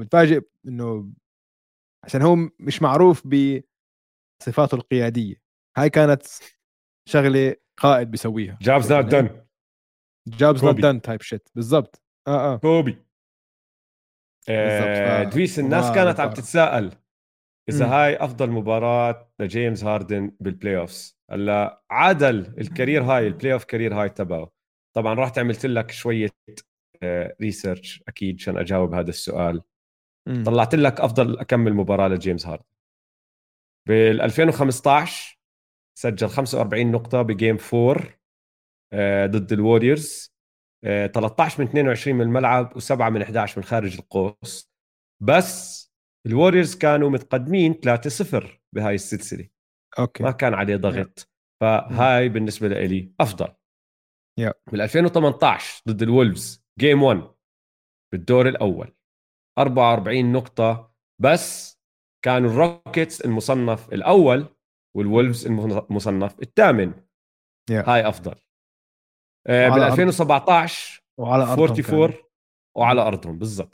A: عشان هو مش معروف بصفاته القيادية. هاي كانت شغلة قائد بيسويها
B: جابز
A: عرفت
B: نوت
A: علي؟
B: دن.
A: جوبز نوت
B: كوبي.
A: دان تايب شيت بالضبط. اه
B: كوبي.
A: بالضبط.
B: دويس، الناس
A: فمباراة
B: كانت عم
A: جبارة.
B: تتساءل اذا
A: امم
B: هاي افضل مباراة لجيمس هاردن بالبلاي اوفز. هلا عادل الكارير هاي، البلاي اوف كارير هاي تبعه. طبعا رحت عملت لك شوية ريسيرش اكيد عشان اجاوب هذا السؤال.
A: امم
B: طلعت لك افضل اكمل مباراة لجيمس هاردن بال 2015. سجل 45 نقطة بجيم 4 ضد الووريرز، 13 من 22 من الملعب و7 من 11 من خارج القوس. بس الووريرز كانوا متقدمين 3-0 بهاي السلسلة،
A: اوكي.
B: ما كان عليه
A: يا
B: ضغط.
A: امم
B: فهاي بالنسبة لي أفضل.
A: يا
B: بال 2018 ضد الولفز جيم 1 بالدور الأول، 44 نقطة بس. كانوا الروكيتس المصنف الأول
A: امم
B: والولفز المصنف الثامن.
A: يا
B: هاي أفضل. بال
A: وعلى ارض
B: 2017
A: وعلى ارضهم كمان.
B: 44 وعلى أرضهم بالضبط.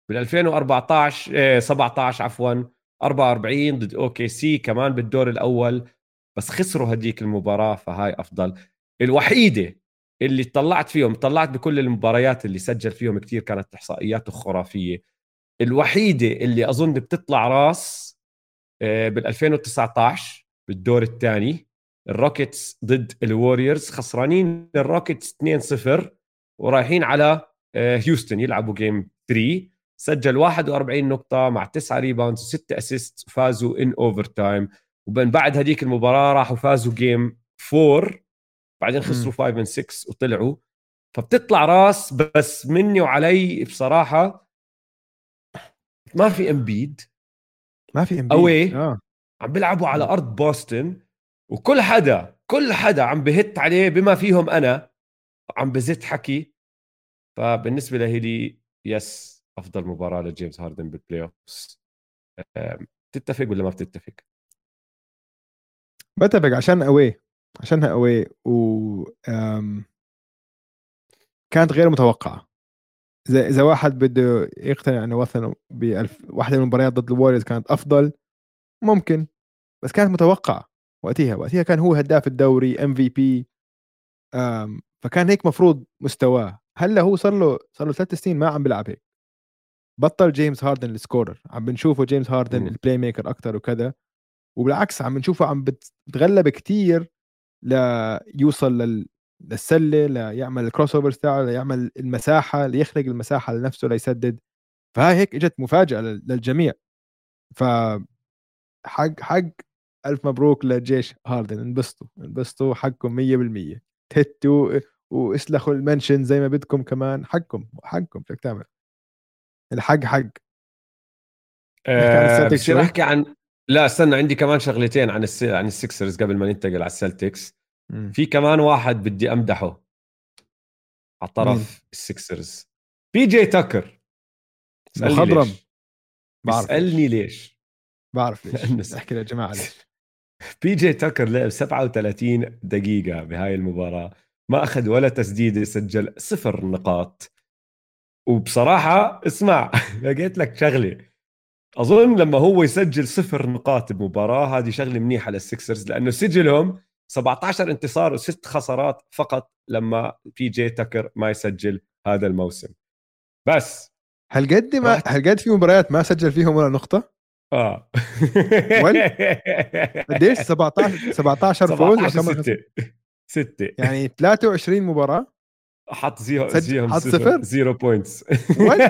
B: بال 2014 17 عفوا 44 ضد اوكي سي كمان بالدور الاول، بس خسروا هديك المباراه، فهاي افضل. الوحيده اللي طلعت بكل المباريات اللي سجل فيهم كتير، كانت احصائياته خرافيه. الوحيده اللي اظن بتطلع راس بال 2019 بالدور الثاني، الروكيتس ضد الوريورز، خسرانين الروكيتس 2-0 ورايحين على هيوستن يلعبوا جيم 3. سجل 41 نقطة مع 9 ريباوندز و6 اسيست، وفازوا ان اوفر تايم. ومن بعد هذيك المباراة راحوا فازوا جيم 4، بعدين
A: مم.
B: خسروا 5 من 6 وطلعوا. فبتطلع راس، بس مني وعلي بصراحة ما في امبيد
A: ما في امبيد
B: اوي، عم بيلعبوا على ارض بوسطن، كل حدا عم بهت عليه بما فيهم انا، عم بزت حكي. فبالنسبه لي يس، افضل مباراه لجيمس هاردن بالبلاي اوفز. تتفق ولا ما بتتفق؟
A: بتفق عشانها اوي كانت غير متوقعة. إذا واحد بده يقتنع إنه مثلا واحدة من المباريات ضد الواريوز كانت أفضل، ممكن. بس كانت متوقعة. وقتها كان هو هداف الدوري MVP. فكان هيك مفروض مستواه. هلا هو صار له 3 سنين ما عم بيلعب هيك. بطل جيمس هاردن السكورر، عم بنشوفه جيمس هاردن
B: مم.
A: البلاي ميكر أكتر وكذا. وبالعكس عم بنشوفه عم بتغلب كتير ليوصل للسله، ليعمل الكروس اوفرز تاعه، ليعمل المساحه، ليخلق المساحه لنفسه ليسدد. فهاي هيك اجت مفاجاه للجميع. فحق حق الف مبروك لجيش هاردن. انبسطوا حقكم 100%. تهتوا واسلخوا المنشن زي ما بدكم، كمان حقكم بدك تعمل الحق حق. نحكي عن السلتيك
B: بصير
A: شوي.
B: احكي عن، لا استنى، عندي كمان شغلتين عن السكسرز قبل ما ننتقل على السلتكس.
A: مم.
B: في كمان واحد بدي امدحه على
A: مين؟
B: طرف السكسرز، بي جي تاكر. اسالني
A: مخضرم.
B: ليش.
A: بعرف
B: اسالني
A: ليش.
B: ليش.
A: بعرف ليش.
B: لانه
A: احكي للجماعه ليش.
B: بي جي تاكر لعب 37 دقيقة بهاي المباراة، ما أخذ ولا تسديدة، سجل 0 نقاط. وبصراحة اسمع لقيت لك شغلة، أظن لما هو يسجل 0 نقاط بمباراة، هذه شغلة منيحة للسكسرز، لأنه سجلهم 17 انتصار و6 خسارات فقط لما بي جي تاكر ما يسجل هذا الموسم. بس راح
A: هل قد في مباريات ما سجل فيهم ولا نقطة؟
B: اه
A: ول قديش؟ 17 فوز
B: 17
A: وكم
B: 6 6
A: يعني 23 مباراة
B: حط
A: سجل
B: زيهم
A: حط
B: صفر،
A: صفر.
B: 0 بوينتس.
A: ول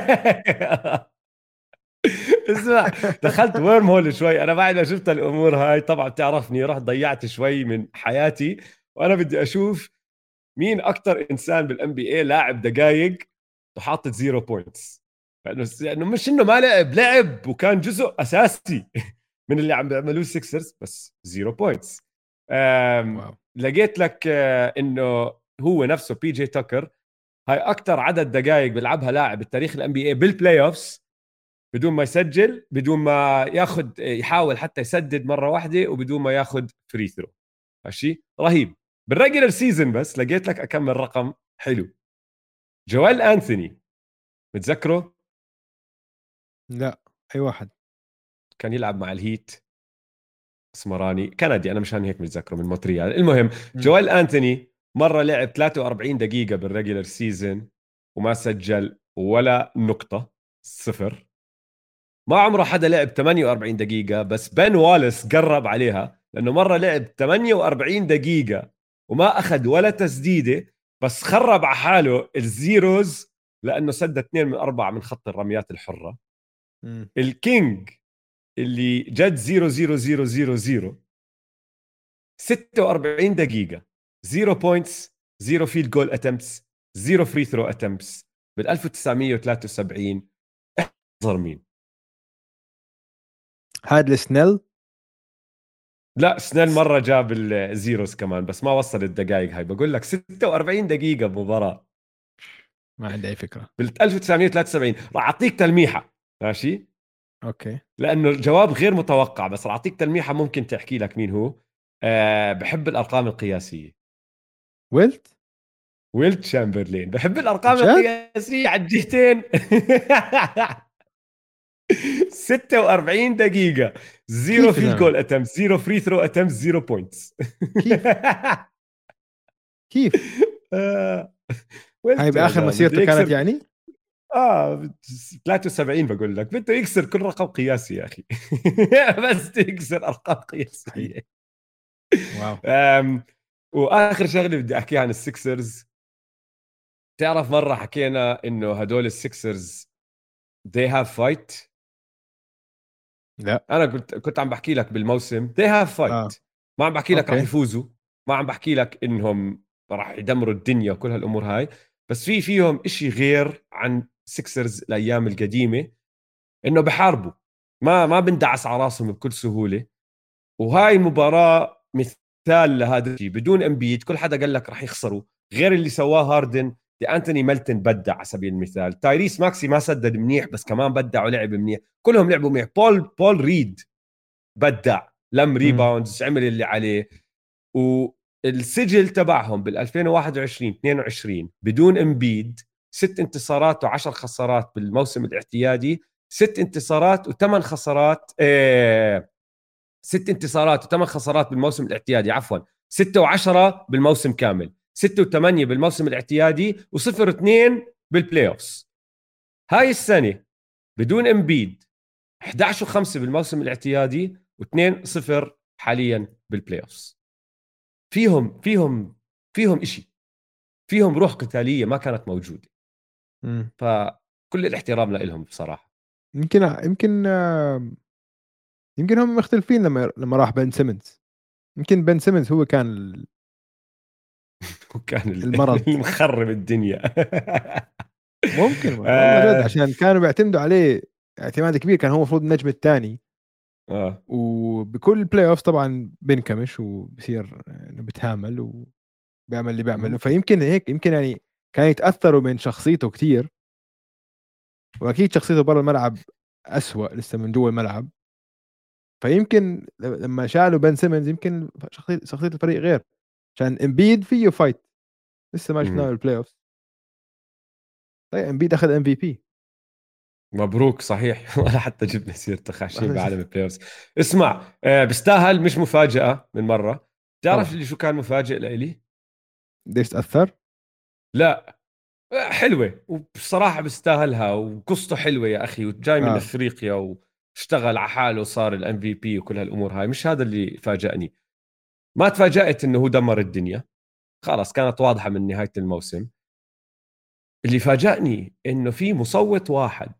B: اسمع، دخلت ورم هول شوي انا بعد ما شفت الامور هاي. طبعا بتعرفني، رحت ضيعت شوي من حياتي وانا بدي اشوف مين اكثر انسان بالان بي اي لاعب دقائق وحاطط 0 بوينتس. لانه مش انه ما لعب وكان جزء اساسي من اللي عم بيعملوه السكسرز، بس 0 بوينتس.
A: واو.
B: لقيت لك انه هو نفسه بي جي تاكر، هاي اكثر عدد دقائق بيلعبها لاعب بالتاريخ الان بي اي بالبلاي اوفز بدون ما يسجل، بدون ما ياخذ، يحاول حتى يسدد مره واحده، وبدون ما ياخذ فري ثرو. ماشي رهيب. بالريجلر سيزون بس لقيت لك اكمل رقم حلو. جوال انثوني، متذكره؟
A: لا، اي واحد.
B: كان يلعب مع الهيت، اسمراني كندي، انا مشان هيك متذكره من مونتريال. المهم،
A: مم.
B: جوال انثوني مره لعب 43 دقيقه بالريجلر سيزون وما سجل ولا نقطه، صفر. ما عمره حدا لعب 48 دقيقة، بس بن واليس قرب عليها، لأنه مرة لعب 48 دقيقة وما أخذ ولا تسديدة، بس خرب على حاله الزيروز لأنه سدد 2 من 4 من خط الرميات الحرة.
A: مم.
B: الكينج اللي جد 0 0 0 0 0، 46 دقيقة، 0 بوينتس، 0 فيلد جول اتمبتس، 0 فري ثرو اتمبتس بال 1973. احذر مين.
A: هاد السنيل.
B: لا سنيل مرة جاب الزيروز كمان، بس ما وصل الدقائق هاي. بقول لك 46 دقيقة بمباراة
A: ما عندي اي فكرة.
B: بال 1973. راح اعطيك تلميحة، ماشي؟
A: اوكي.
B: لانه الجواب غير متوقع، بس راح اعطيك تلميحة ممكن تحكي لك مين هو. بحب الارقام القياسية.
A: ويلت.
B: ويلت شامبرلين بحب الارقام
A: جد.
B: القياسية على الجهتين. 46 دقيقة، زيرو
A: كيف يا
B: فيلد
A: زلمه؟
B: جول اتمز، زيرو فري ثرو اتمز، زيرو بوينتس.
A: كيف كيف هاي
B: قلت يا
A: باخر
B: زلمة
A: مسيرته
B: بده
A: كانت
B: يكسر.
A: يعني؟
B: 73 بقول لك، بده يكسر كل رقم قياسي يا اخي. بس بده يكسر ارقام
A: صحيح.
B: قياسية.
A: واو.
B: أم، واخر شغله بدي احكيها عن السكسرز. تعرف مره حكينا انه هدول السكسرز they have fight.
A: لا.
B: انا كنت عم بحكي لك بالموسم they have
A: اه.
B: fight. ما عم بحكي لك راح
A: اوكي.
B: يفوزوا، ما عم بحكي لك انهم راح يدمروا الدنيا وكل هالامور هاي، بس فيهم إشي غير عن سكسرز الايام القديمه، انه بحاربوا، ما بندعس على راسهم بكل سهوله. وهاي المباراه مثال لهذا الشيء. بدون امبيد كل حدا قال لك راح يخسروا، غير اللي سواه هاردن. دي انتوني ميلتون بدع على سبيل المثال، تايريس ماكسي ما سدد منيح بس كمان بدع ولعب منيح، كلهم لعبوا منيح. بول ريد بدع، لم
A: امم.
B: ريباوندز، عمل اللي عليه. والسجل تبعهم بال 2021 22 بدون امبيد 6 انتصارات و10 خسارات بالموسم الاعتيادي، 6 انتصارات و8 خسارات 6 انتصارات و8 خسارات بالموسم الاعتيادي، عفوا 6 و10 بالموسم كامل، 6 و8 بالموسم الاعتيادي، و0 و2 بالبلاي اوفز. هاي السنة بدون امبيد 11 و5 بالموسم الاعتيادي، و2-0 حاليا بالبلاي اوفز. فيهم إشي، فيهم روح قتالية ما كانت موجودة.
A: امم.
B: فكل الاحترام لهم بصراحة.
A: يمكن هم مختلفين لما راح بن سيمنز. يمكن بن سيمنز هو كان
B: وكان
A: المرض.
B: المخرب الدنيا.
A: ممكن والله جد،
B: آه
A: عشان كانوا بيعتمدوا عليه اعتماد كبير. كان هو المفروض النجم الثاني،
B: آه.
A: وبكل بلاي اوف طبعا بينكمش وبصير انه بتهامل وبيعمل اللي بيعمله. فيمكن هيك، يمكن يعني كان يتاثروا من شخصيته كتير. واكيد شخصيته برا الملعب أسوأ لسه من جوا الملعب. فيمكن لما شالوا بن سيمنز يمكن شخصية الفريق غير. عشان امبيد فيه فايت لسه ما شفناه
B: مم.
A: بالبلاي اوف. طيب امبيد اخذ ام في بي.
B: مبروك صحيح. ولا حتى جبنا سيرته، خاشين بعالم البلاي اوفز. اسمع، بيستاهل، مش مفاجأة من مرة. تعرف
A: طبعا.
B: اللي شو كان مفاجئ لإلي؟
A: ليش تاثر؟
B: لا، حلوة وبصراحة بيستاهلها، وقصته حلوة يا أخي، وجاي من
A: اه.
B: أفريقيا واشتغل على حاله وصار الام في بي وكل هالأمور هاي. مش هذا اللي فاجأني. ما تفاجأت إنه هو دمر الدنيا، خلاص كانت واضحة من نهاية الموسم. اللي فاجأني إنه في مصوت واحد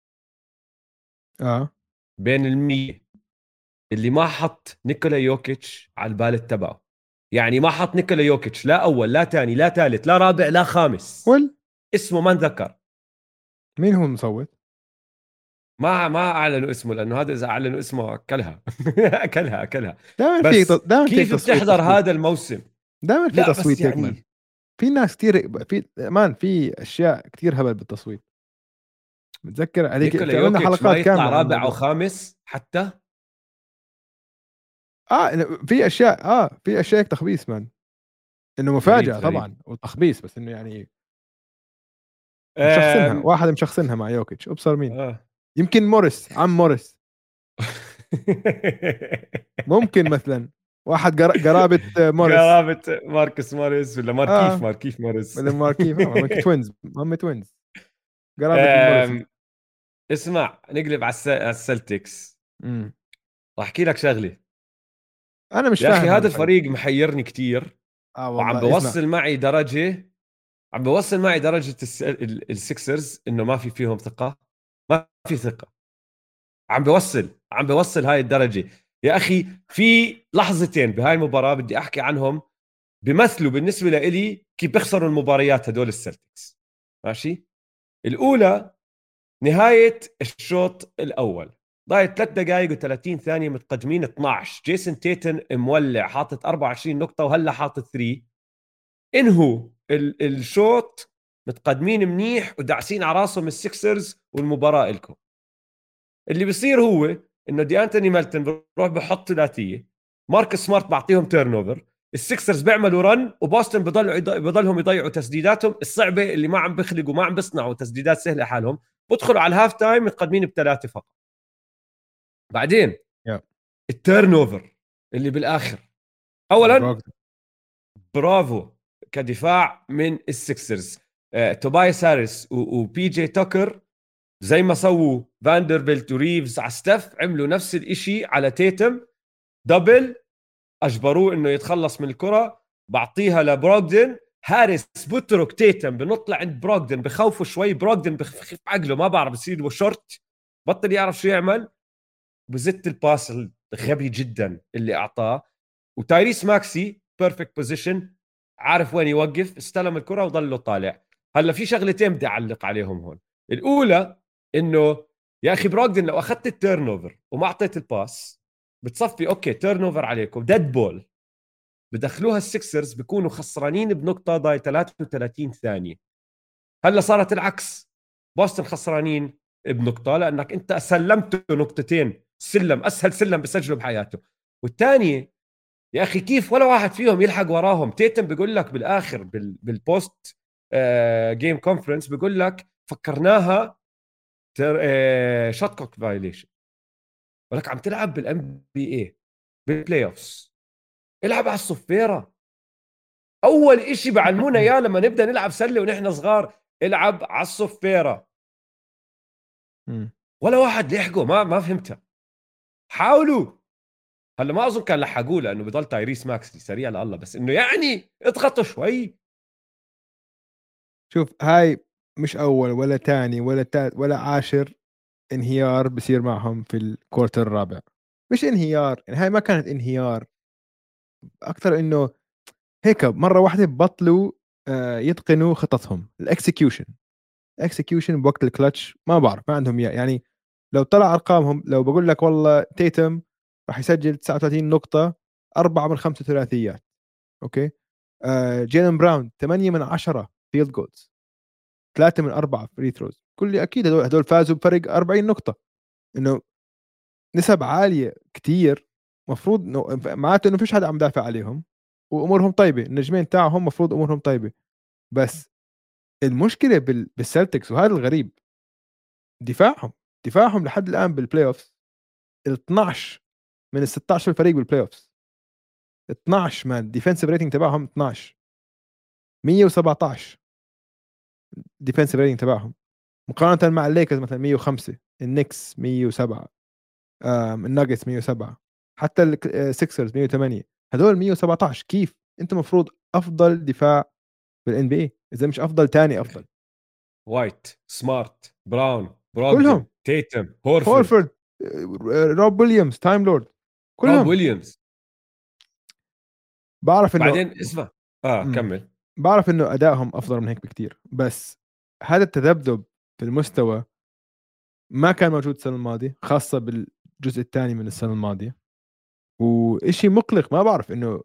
A: اه.
B: بين المية اللي ما حط نيكولا يوكيتش على البالت تبعه. يعني ما حط نيكولا يوكيتش لا أول لا تاني لا ثالث لا رابع لا خامس،
A: ول
B: اسمه ما انذكر.
A: مين هو المصوت؟
B: ما اعلنوا اسمه، لانه هذا اذا اعلنوا اسمه اكلها. اكلها. بس
A: دائما في
B: كيف بتحضر
A: تصويت.
B: هذا الموسم؟
A: دائما في
B: لا بس
A: تصويت هيك مان.
B: يعني
A: في ناس كثير، في اشياء كثير هبل بالتصويت. بتذكر هذيك
B: نيكولا
A: في عملنا
B: يوكيتش ما
A: حلقات
B: يطلع
A: كامله عن
B: رابع او
A: الموضوع.
B: خامس حتى.
A: اه في اشياء هيك تخبيص مان. انه
B: غريب
A: مفاجاه
B: غريب.
A: طبعا وتخبيص، بس انه يعني مشخصنها،
B: آم...
A: واحد مشخصنها مع يوكيتش. ابصر مين؟
B: آه.
A: يمكن موريس، عم موريس. ممكن مثلا واحد قرابه موريس.
B: قرابة ماركس موريس ولا
A: اه.
B: ماركيف موريس.
A: ولا ماركيف، هم توينز، هم توينز. قرابه الموريسز.
B: آم... اسمع، نقلب على على السلتكس.
A: امم.
B: راح احكي لك شغله.
A: انا مش
B: يا اخي
A: فاهم هذا
B: هذا
A: الفريق.
B: الفريق محيرني كتير،
A: اه
B: وعم
A: والله اسمع.
B: بوصل معي درجه، عم بوصل معي درجة السكسرز انه ما في فيهم ثقة، ما في ثقة. عم بوصل هاي الدرجة. يا اخي في لحظتين بهاي المباراة بدي احكي عنهم، بمثلوا بالنسبة لإلي كيف بيخسروا المباريات هدول السلتكس. ماشي. الاولى نهاية الشوط الاول، ضايل 3 دقائق و30 ثانية، متقدمين 12، جيسون تيتن مولع حاطط 24 نقطة وهلا حاطط 3. انهوا الشوط متقدمين منيح وداعسين على راسهم السكسرز، والمباراه لكم. اللي بيصير هو انه دي انتوني مالتن بروح بحط ثلاثيه، ماركس سمارت بعطيهم تيرن اوفر، السكسرز بيعملوا رن، وبوسطن بضلهم يضيعوا تسديداتهم الصعبه اللي ما عم بيخلقوا، ما عم بيصنعوا تسديدات سهله حالهم. بدخلوا على الهاف تايم متقدمين بثلاثه فقط. بعدين
A: يا
B: التيرن اوفر اللي بالاخر. اولا
A: براغدن.
B: برافو كدفاع من السكسرز. توبايس هاريس وبي جي توكر زي ما سووا فاندربيلت وريفز على ستيف، عملوا نفس الاشي على تيتم. دبل، اجبروه انه يتخلص من الكره، بعطيها لبروغدن. هاريس بترك تيتم، بنط لعند بروغدن، بخوفه شوي. بروغدن بخف عقله، ما بعرف، بصير له شورت، بطل يعرف شو يعمل، بزت الباس الغبي جدا اللي اعطاه. وتايريس ماكسي بيرفكت بوزيشن، عارف وين يوقف، استلم الكره وضله طالع. هلا في شغلتين بدي اعلق عليهم هون. الاولى انه يا اخي بروغدن لو اخذت التيرن اوفر وما اعطيت الباس، بتصفي اوكي تيرن اوفر عليكم ديد بول، بدخلوها السكسرز، بيكونوا خسرانين بنقطه ضاي 33 ثانيه. هلا صارت العكس، بوسطن خسرانين بنقطه لانك انت سلمته نقطتين. سلم اسهل سلم بسجله بحياته. والثانيه يا اخي كيف ولا واحد فيهم يلحق وراهم؟ تيتم بيقول لك بالاخر بالبوست جيم كونفرنس، بيقول لك فكرناها شوت كوك فايليشن، ولك عم تلعب بالان بي اي بالبلاي اوفز، العب على الصفيره. اول إشي بعلمونا اياه لما نبدا نلعب سله ونحن صغار، العب على الصفيره. ولا واحد لحقه، ما فهمتها. حاولوا. هلا ما اظن كان لحقوه لانه بضل تايريس ماكسي سريع لله، بس انه يعني اضغطوا شوي.
A: شوف، هاي مش اول ولا تاني ولا تالت ولا عاشر انهيار بصير معهم في الكورتر الرابع. مش انهيار يعني، هاي ما كانت انهيار، اكثر انه هيك مره واحده بطلوا يتقنوا خططهم. الاكسكيوشن بوقت الكلتش ما بعرف، ما عندهم اياه يعني. لو طلع ارقامهم، لو بقول لك والله تيتم راح يسجل 39 نقطه، 4 من 5 ثلاثيات، اوكي. جيلن براون 8 من 10 فيلد جولز، 3 من 4 فري ثروز. كل اكيد هدول فازوا بفرق 40 نقطه، انه نسب عاليه كتير. مفروض انه معناته انه فيش حدا عم دافع عليهم وامورهم طيبه. النجمين تاعهم مفروض امورهم طيبه. بس المشكله بالسلتكس، وهذا الغريب، دفاعهم لحد الان بالبلاي اوف 12 من ال 16 فريق بالبلاي اوف. 12 مان، ديفنسيف ريتنج تبعهم 12. 117 ديفنسيف ريتنج تبعهم، مقارنه مع الليكرز مثلا 105، النكس 107، الناجتس 107، حتى السكسرز 108. هذول 117. كيف انت مفروض افضل دفاع بالان بي اي، اذا مش افضل تاني افضل؟
B: وايت، سمارت، براون، بروغدن،
A: كلهم.
B: تيتم، هورفورد،
A: هورفورد، روب ويليامز، تايم لورد،
B: روب
A: كلهم.
B: ويليامز.
A: بعرف انه
B: بعدين اسمع،
A: مم.
B: كمل.
A: بعرف انه ادائهم افضل من هيك بكتير، بس هذا التذبذب في المستوى ما كان موجود السنه الماضيه، خاصه بالجزء الثاني من السنه الماضيه. وإشي مقلق، ما بعرف انه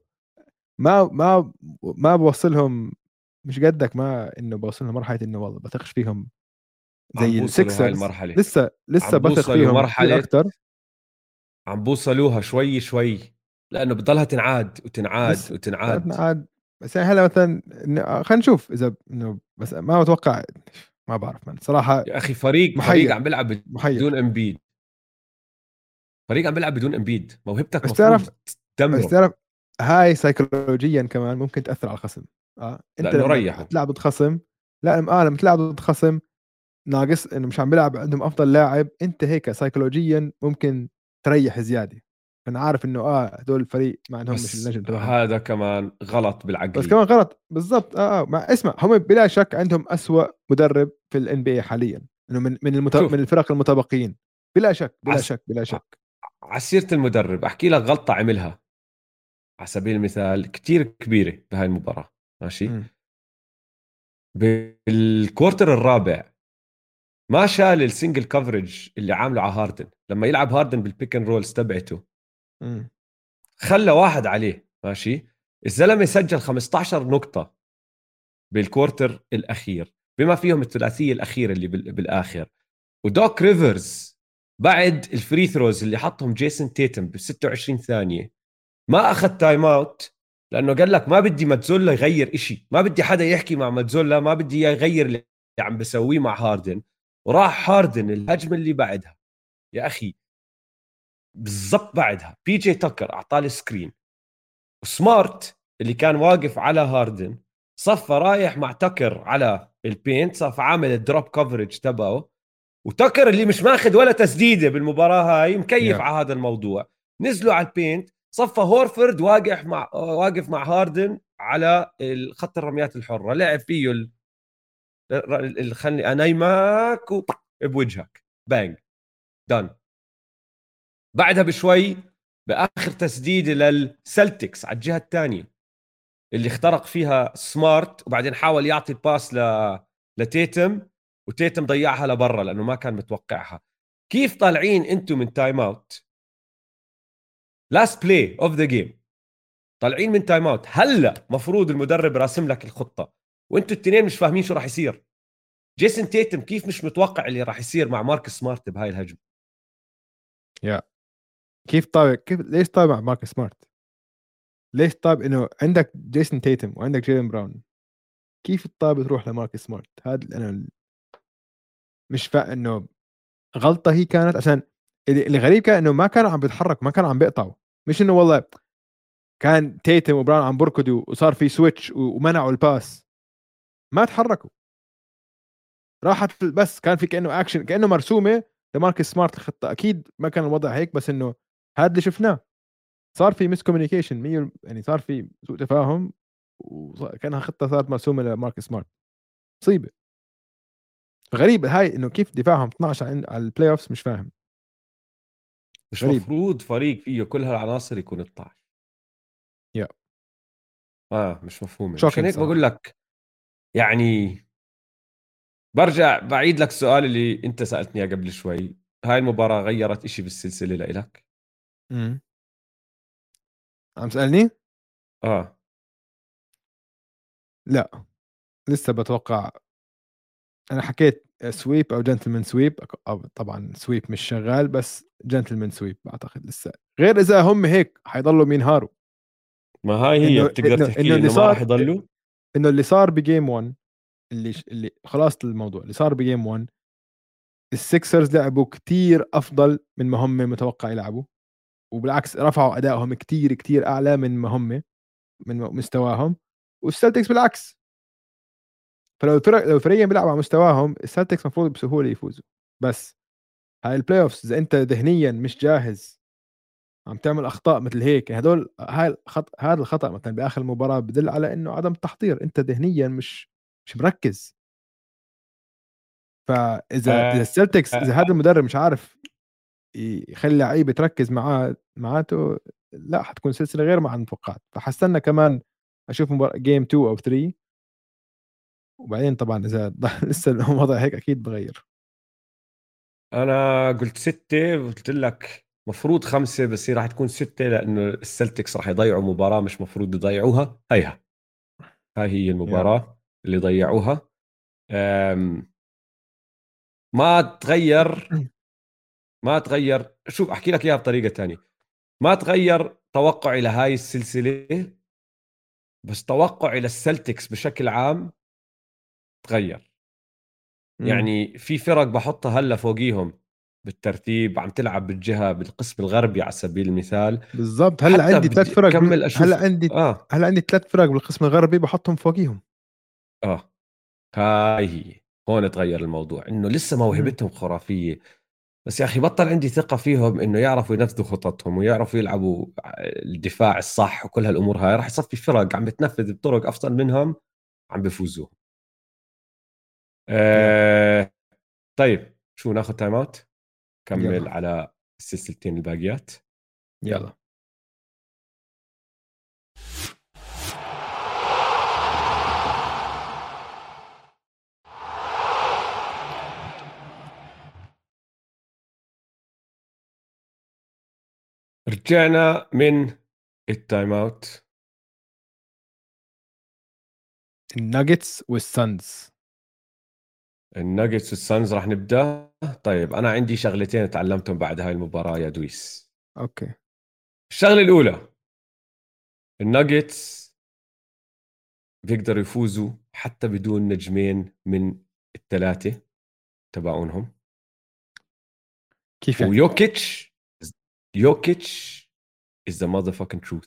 A: ما بوصلهم. مش قدك ما انه بوصلهم مرحله انه والله بثقش فيهم
B: عم
A: زي
B: بوصلوا هاي
A: السكسرز.
B: المرحلة،
A: لسه
B: عم
A: بثق
B: بوصلوا
A: فيهم كثير
B: مرحلة،
A: اكثر.
B: عم بوصلوها شوي شوي، لأنه بضلها تنعاد وتنعاد
A: لسه
B: وتنعاد.
A: بعدنا عاد. بس يعني هلا مثلا خلينا نشوف اذا انه، بس ما اتوقع. ما بعرف من صراحه.
B: يا أخي فريق
A: محير
B: عم بيلعب بدون
A: محير.
B: امبيد. فريق عم بيلعب بدون امبيد، موهبتك
A: بس تعرف
B: مفروض
A: بس
B: تدمره.
A: تعرف هاي سيكولوجيا كمان ممكن تاثر على الخصم. انت
B: لأنه
A: لما
B: ريحوا.
A: تلعب ضد خصم، لا لما تلعب ضد خصم ناقص انه مش عم بيلعب عندهم افضل لاعب، انت هيك سيكولوجيا ممكن تريح زياده. انا عارف انه هدول الفريق ما عندهم مش
B: بس
A: النجم تبعهم.
B: هذا كمان غلط
A: بس كمان
B: بالعقلية.
A: غلط بالضبط. مع اسمع، هم بلا شك عندهم أسوأ مدرب في الان بي اي حاليا، انه
B: شوف،
A: من الفرق المتبقيين. بلا شك بلا
B: عس...
A: شك بلا شك.
B: على سيرة المدرب أحكي لك غلطة عملها على سبيل المثال كتير كبيرة بهاي المباراة. ماشي.
A: امم
B: بالكورتر الرابع ما شال السنجل كفرج اللي عامله على هاردن لما يلعب هاردن بالبيك اند رولز تبعته،
A: امم
B: خلى واحد عليه. ماشي. الزلمة سجل 15 نقطة بالكورتر الأخير، بما فيهم الثلاثية الأخيرة اللي بالآخر. ودوك ريفرز بعد الفري ثروز اللي حطهم جيسون تيتم ب 26 ثانية ما أخذ تايم أوت، لأنه قال لك ما بدي ماتزولا يغير إشي، ما بدي حدا يحكي مع ماتزولا، ما بدي إياه يغير اللي عم بسويه مع هاردن. وراح هاردن الهجمة اللي بعدها. يا أخي بالضبط بعدها بي جي تاكر اعطاه السكرين، وسمارت اللي كان واقف على هاردن صفى رايح مع تاكر على البينت، صف عامل الدروب كفرج تبعه، وتاكر اللي مش ماخذ ولا تسديده بالمباراه هاي مكيف
A: يا
B: على هذا الموضوع، نزلوا على البينت، صفى هورفورد واقف مع هاردن على خط الرميات الحره، لعب فيه خلني انيمك بوجهك بانج دان. بعدها بشوي باخر تسديده للسلتكس على الجهه الثانيه اللي اخترق فيها سمارت، وبعدين حاول يعطي الباس لتيتم، وتيتم ضيعها لبرا لانه ما كان متوقعها. كيف طالعين انتم من تايم اوت لاست بلاي اوف ذا جيم، طالعين من تايم اوت هلا مفروض المدرب راسم لك الخطه وانتم التنين مش فاهمين شو راح يصير؟ جيسون تيتم كيف مش متوقع اللي راح يصير مع مارك سمارت بهاي الهجمه؟
A: يا كيف طابع، كيف ليش طابع مارك سمارت؟ ليش طاب انه عندك جيسون تيتم وعندك جيلين براون، كيف الطابة تروح لمارك سمارت؟ هذا اللي انا مش فاهم. انه غلطة هي كانت عشان اللي غريب كان انه ما كانوا عم بيتحركوا، ما كانوا عم بيقطعوا. مش انه والله كان تيتم وبراون عم بركضوا وصار في سويتش ومنعوا الباس، ما تحركوا. راحت بس كان في كانه اكشن، كانه مرسومه لماركس سمارت الخطه. اكيد ما كان الوضع هيك، بس انه هذا اللي شفناه. صار في مس كوميونيكيشن، يعني صار في سوء تفاهم، وكانها خطه صارت مرسومه لماركس سمارت. مصيبه. غريب هاي انه كيف دفاعهم 12 على البلاي اوفز، مش فاهم.
B: مش
A: غريب.
B: مفروض فريق فيه كل هالعناصر يكون 12؟
A: يا
B: مش مفهومه، مشان
A: شوكينج
B: هيك بقول
A: صراحه.
B: لك يعني. برجع بعيد لك السؤال اللي انت سألتني اياه قبل شوي، هاي المباراة غيرت اشي بالسلسلة لإلك؟
A: امم عم سألني؟
B: اه.
A: لا، لسه بتوقع. انا حكيت سويب او جنتلمان سويب، أو طبعا سويب مش شغال، بس جنتلمان سويب بعتقد لسه. غير اذا هم هيك حيضلوا ينهاروا.
B: ما هاي هي
A: انه
B: بتقدر
A: انه
B: تحكي
A: انه
B: لي
A: اللي
B: انه ما راح
A: صار،
B: يضلوا؟
A: انه اللي صار بجيم 1، اللي خلاص الموضوع اللي صار بجيم 1، السكسرز لعبوا كتير افضل من ما هم متوقع يلعبوا. وبالعكس رفعوا ادائهم كتير كتير اعلى من ما هم، من مستواهم. والسلتكس بالعكس. فلو الفرق، لو فريقين بيلعبوا على مستواهم، السلتكس المفروض بسهوله يفوزوا. بس هاي البلاي اوفز اذا انت ذهنيا مش جاهز، عم تعمل اخطاء مثل هيك، يعني هذا الخطا مثلا باخر المباراه بدل على انه عدم تحضير. انت ذهنيا مش مركز. فاذا
B: آه
A: السلتكس، اذا
B: آه
A: هذا المدرب مش عارف يخلي لعيبه تركز معاته، لا حتكون سلسله غير ما توقعت. فحستنى كمان اشوف جيم 2 او 3، وبعدين طبعا اذا لسه الوضع هيك اكيد بغير.
B: انا قلت 6، قلت لك مفروض 5، بس هي راح تكون 6 لانه السلتكس راح يضيعوا مباراة مش مفروض يضيعوها. هاي هي
A: يا
B: المباراة اللي ضيعوها. آم، ما تغير ما تغير. شوف احكي لك اياها بطريقة تانية، ما تغير توقعي لهاي السلسلة، بس توقعي للسلتكس بشكل عام تغير.
A: امم
B: يعني في فرق بحطها هلا فوقيهم بالترتيب عم تلعب بالجهة بالقسم الغربي على سبيل المثال.
A: بالضبط. هلا
B: حتى
A: عندي ثلاث
B: بدي
A: فرق
B: اكمل اشوف. اه
A: هلا عندي ثلاث فرق بالقسم الغربي بحطهم فوقيهم.
B: اه هاي هي هون تغير الموضوع، انه لسه
A: امم
B: موهبتهم خرافية، بس يا اخي بطل عندي ثقة فيهم انه يعرفوا ينفذوا خططهم ويعرفوا يلعبوا الدفاع الصح وكل هالامور هاي. راح يصفي فرق عم بتنفذ بطرق افضل منهم عم بفوزوا.
A: يا
B: آه طيب شو ناخذ تايم اوت، كمل
A: يلا
B: على السلسلتين الباقيات.
A: يلا.
B: يلا. رجعنا من التايم اوت.
A: الناجتس والسانز.
B: الناجتس والسانز راح نبدا. طيب انا عندي شغلتين تعلمتهم بعد هاي المباراه يا دويس.
A: اوكي.
B: الشغله الاولى، الناجتس بيقدروا يفوزوا حتى بدون نجمين من الثلاثه تبعونهم.
A: كيف يعني؟
B: ويوكيتش يوكيتش is the motherfucking truth.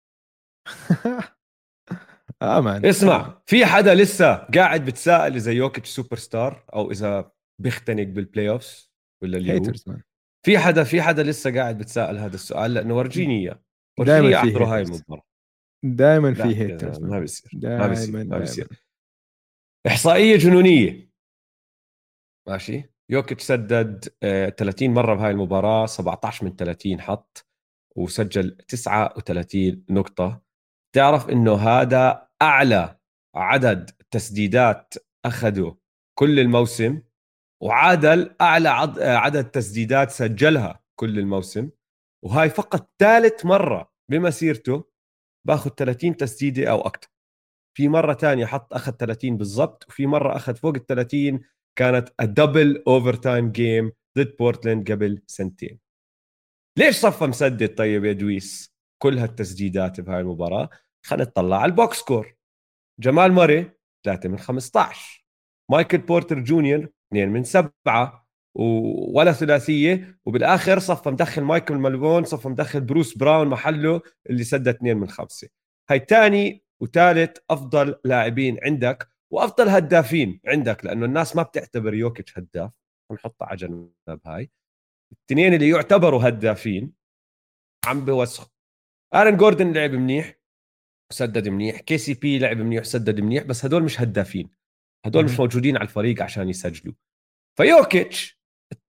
A: مان
B: اسمع، في حدا لسه قاعد بتساءل اذا يوكيتش سوبر ستار او اذا بيختنق بالبلاي اوفز ولا اللي هو؟
A: هيترز مان.
B: في حدا لسه قاعد بتساءل هذا السؤال؟ لانه ورجيني اياه، ورجيني
A: دائما
B: اياه
A: في
B: احضره هاي
A: هيترز،
B: المباراه.
A: دائما في
B: لا يا
A: هيترز
B: زلمه،
A: مان.
B: ما بيصير، ما بيصير،
A: دائما
B: ما
A: دائما.
B: بيصير. احصائيه جنونيه. ماشي، يوكيتش سدد 30 مره بهاي المباراه، 17 من 30 حط، وسجل 39 نقطه. تعرف انه هذا اعلى عدد تسديدات اخذه كل الموسم، وعادل اعلى عدد تسديدات سجلها كل الموسم. وهاي فقط ثالث مره بمسيرته باخذ 30 تسديده او اكثر. في مره تانية اخذ 30 بالضبط، وفي مره اخذ فوق ال 30. كانت الدبل اوفر تايم جيم ضد بورتلاند قبل سنتين. ليش صفى مسدد طيب يا دويس كل هالتسديدات بهاي المباراه؟ خلينا نطلع على البوكس سكور. جمال ماري 3 من 15، مايكل بورتر جونيور 2 من 7، ولا ثلاثيه. وبالاخر صفى مدخل مايكل مالبون، صفى مدخل بروس براون محله اللي سدد 2 من 5. هاي تاني وثالث افضل لاعبين عندك وافضل هدافين عندك، لانه الناس ما بتعتبر يوكيتش هداف. نحطها على جنب. هاي الاثنين اللي يعتبروا هدافين عم بوسخ. ارن جوردن لعب منيح وسدد منيح، كي سي بي لعب منيح وسدد منيح، بس هدول مش هدافين، هدول مش
A: مهم.
B: موجودين على الفريق عشان يسجلوا. فيوكيتش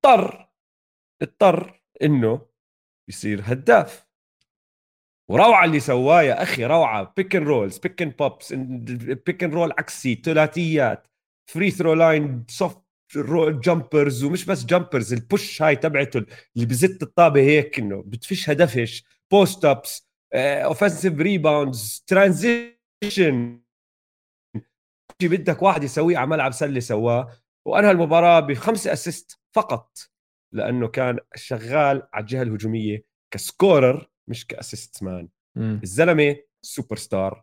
B: اضطر انه يصير هداف. وروعه اللي سواه يا اخي، روعه. بيك ان رولز، بيك ان بوبس، بيك ان رول عكسي، ثلاثيات، فري ثرو لاين، سوفت جامبرز، ومش بس جامبرز، البوش هاي تبعته اللي بزت الطابه هيك انه بتفش هدفش، بوست ابس، اوفنسيف ريباوندز، ترانزيشن. بدك واحد يسويه على ملعب سله سواه. وانهى المباراه بخمسه اسيست فقط، لانه كان شغال على الجهه الهجوميه كسكورر مش كاسيست مان.
A: مم.
B: الزلمه سوبر ستار،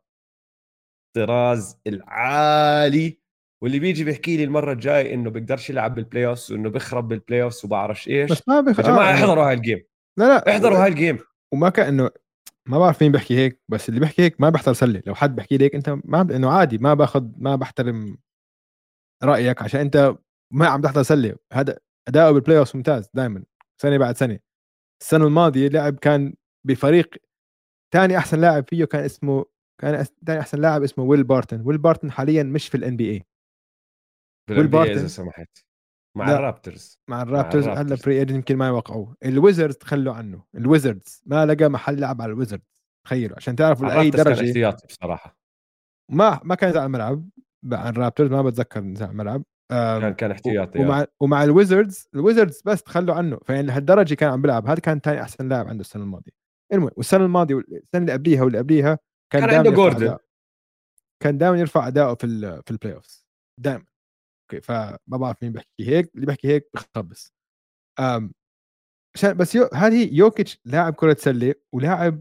B: طراز العالي. واللي بيجي بيحكي لي المره الجاي انه بيقدرش يلعب بالبلاي اوفز وانه بيخرب بالبلاي اوفز وبعرفش
A: بس
B: ايش.
A: ما
B: يا جماعه
A: انه
B: احضروا هاي الجيم،
A: لا لا
B: احضروا هاي الجيم.
A: وما كان انه ما بعرف مين بيحكي هيك، بس اللي بيحكي هيك ما بيحضر سله. لو حد بيحكي لي هيك انت انه عادي، ما باخذ، ما بحترم رايك عشان انت ما عم تحضر سله. هذا اداؤه بالبلاي اوف ممتاز دائما، سنه بعد سنه. السنه الماضيه لعب كان بفريق ثاني احسن لاعب فيه كان اسمه، ثاني احسن لاعب اسمه ويل بارتن. ويل بارتن حاليا مش في الان بي اي. ويل
B: بالان بي اذا
A: بارتن
B: سمحت، مع
A: لا،
B: الرابترز.
A: مع
B: مع
A: الرابترز هلا
B: الرابترز
A: فري ايجنت يمكن ما يوقعوه. الويزردز تخلوا عنه، الويزردز ما لقى محل لعب على الويزردز. تخيلوا عشان تعرفوا لاي
B: الرابترز كان
A: درجه.
B: احتياطي بصراحه.
A: ما كان نزال على الملعب مع الرابترز، ما بتذكر نزال على الملعب.
B: كان احتياطي
A: ومع الويزردز بس تخلوا عنه. فيعني لهالدرجه كان عم بيلعب. هذا كان ثاني احسن لاعب عنده السنه الماضيه. المهم، والسنه الماضيه والسنه اللي قبليها واللي قبليها كان
B: كان
A: دائما
B: عنده
A: يرفع
B: جوردن.
A: اداء. كان دائما يرفع اداؤه في البلاي اوفز دائما. اوكي، فما بعرف مين بيحكي هيك. اللي بيحكي هيك بخبص. أم عشان بس هذه يوكيتش لاعب كره سله ولاعب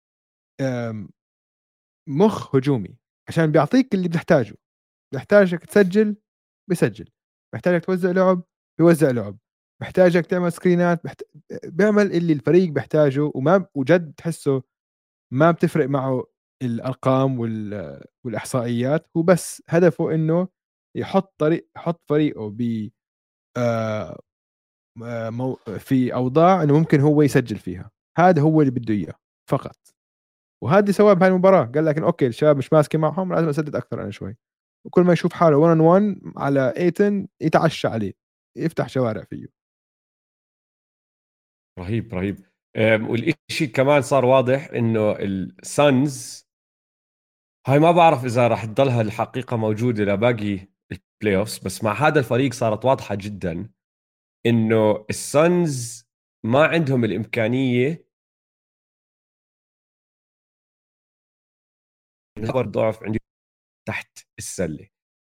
A: أم مخ هجومي، عشان بيعطيك اللي بتحتاجه. بيحتاجك تسجل بيسجل، بيحتاجك توزع لعب بيوزع لعب، بيحتاجك تعمل سكرينات بيعمل اللي الفريق بيحتاجه. وما وجد تحسه ما بتفرق معه الارقام والاحصائيات. هو بس هدفه انه يحط فريقه ب آه، في اوضاع انه ممكن هو يسجل فيها. هذا هو اللي بده اياه فقط. وهذا سواه بهاي المباراه. قال لك اوكي الشباب مش ماسكين معهم، لازم اسدد اكثر انا شوي. وكل ما يشوف حاله 1 on 1 على ايتن يتعشى عليه، يفتح شوارع فيه.
B: رهيب رهيب. والإشي كمان صار واضح انه السانز هاي ما بعرف اذا راح تضلها الحقيقة موجودة لباقي البلاي اوفز، بس مع هذا الفريق صارت واضحة جدا انه السانز ما عندهم الامكانية ضعف عندي تحت السلة.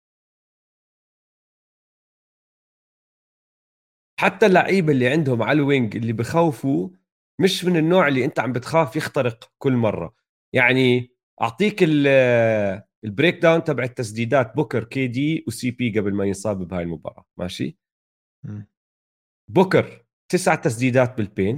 B: حتى اللعيبة اللي عندهم على الوينج اللي بخوفوا مش من النوع اللي انت عم بتخاف يخترق كل مرة. يعني اعطيك البريك داون تبع التسديدات: بوكر، كي دي، وسي بي قبل ما ينصاب بهاي المباراة. ماشي،
A: مم.
B: بوكر 9 تسديدات بالبينت،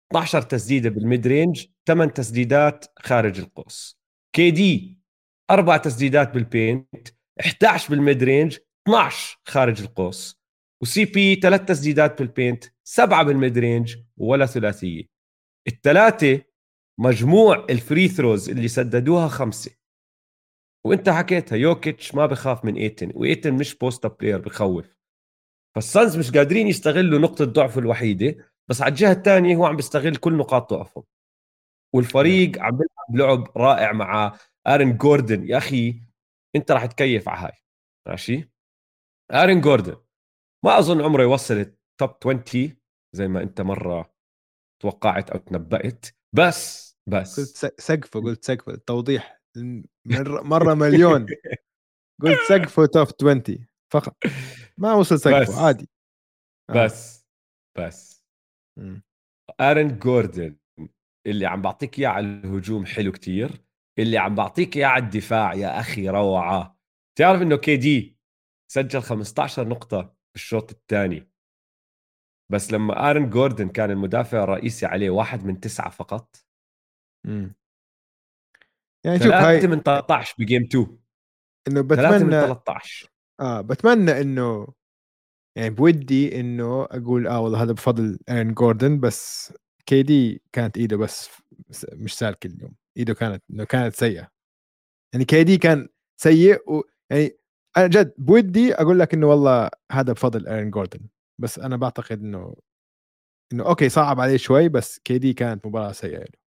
B: 12 تسديده بالميد رينج، 8 تسديدات خارج القوس. كي دي 4 تسديدات بالبينت، 11 بالميد رينج، 12 خارج القوس. وسي بي 3 تسديدات بالبينت، 7 بالميد رينج ولا ثلاثيه. الثلاثه مجموع الفري ثروز اللي سددوها 5. وانت حكيتها، يوكيتش ما بخاف من ايتن، وايتن مش بوست اب بلاير بخوف. فالسانز مش قادرين يستغلوا نقطة ضعفه الوحيدة، بس على الجهة الثانية هو عم بيستغل كل نقاط ضعفهم.
A: yeah.
B: والفريق عم بيلعب لعب رائع مع ارن جوردن. يا اخي انت راح تكيف على هاي. ماشي. ارن جوردن ما اظن عمره يوصل التوب 20 زي ما انت مرة توقعت او تنبأت، بس
A: قلت سقفه، قلت سقفه التوضيح مرة مليون. قلت سقفه توب 20 فقط، ما وصل سقفه
B: بس
A: عادي. اه.
B: بس بس
A: مم.
B: ارن جوردن اللي عم بعطيك اياه على الهجوم حلو كتير، اللي عم بعطيك اياه على الدفاع يا اخي روعه. تعرف انه كي دي سجل 15 نقطه بالشوط الثاني، بس لما ارن جوردن كان المدافع الرئيسي عليه 1 من 9 فقط.
A: مم. يعني شوف
B: 3
A: هاي،
B: من 13 بجيم 2.
A: انه
B: 3 من
A: بتمنى،
B: 13.
A: بتمنى انه، يعني بودي انه اقول والله هذا بفضل ايرن جوردن، بس كي دي كانت ايده بس مش سالكه اليوم، ايده كانت انه كانت سيئه. يعني كي دي كان سيء يعني انا جد بودي اقول لك انه والله هذا بفضل ايرن جوردن، بس انا بعتقد انه اوكي صعب عليه شوي، بس كي دي كانت مباراه سيئه له.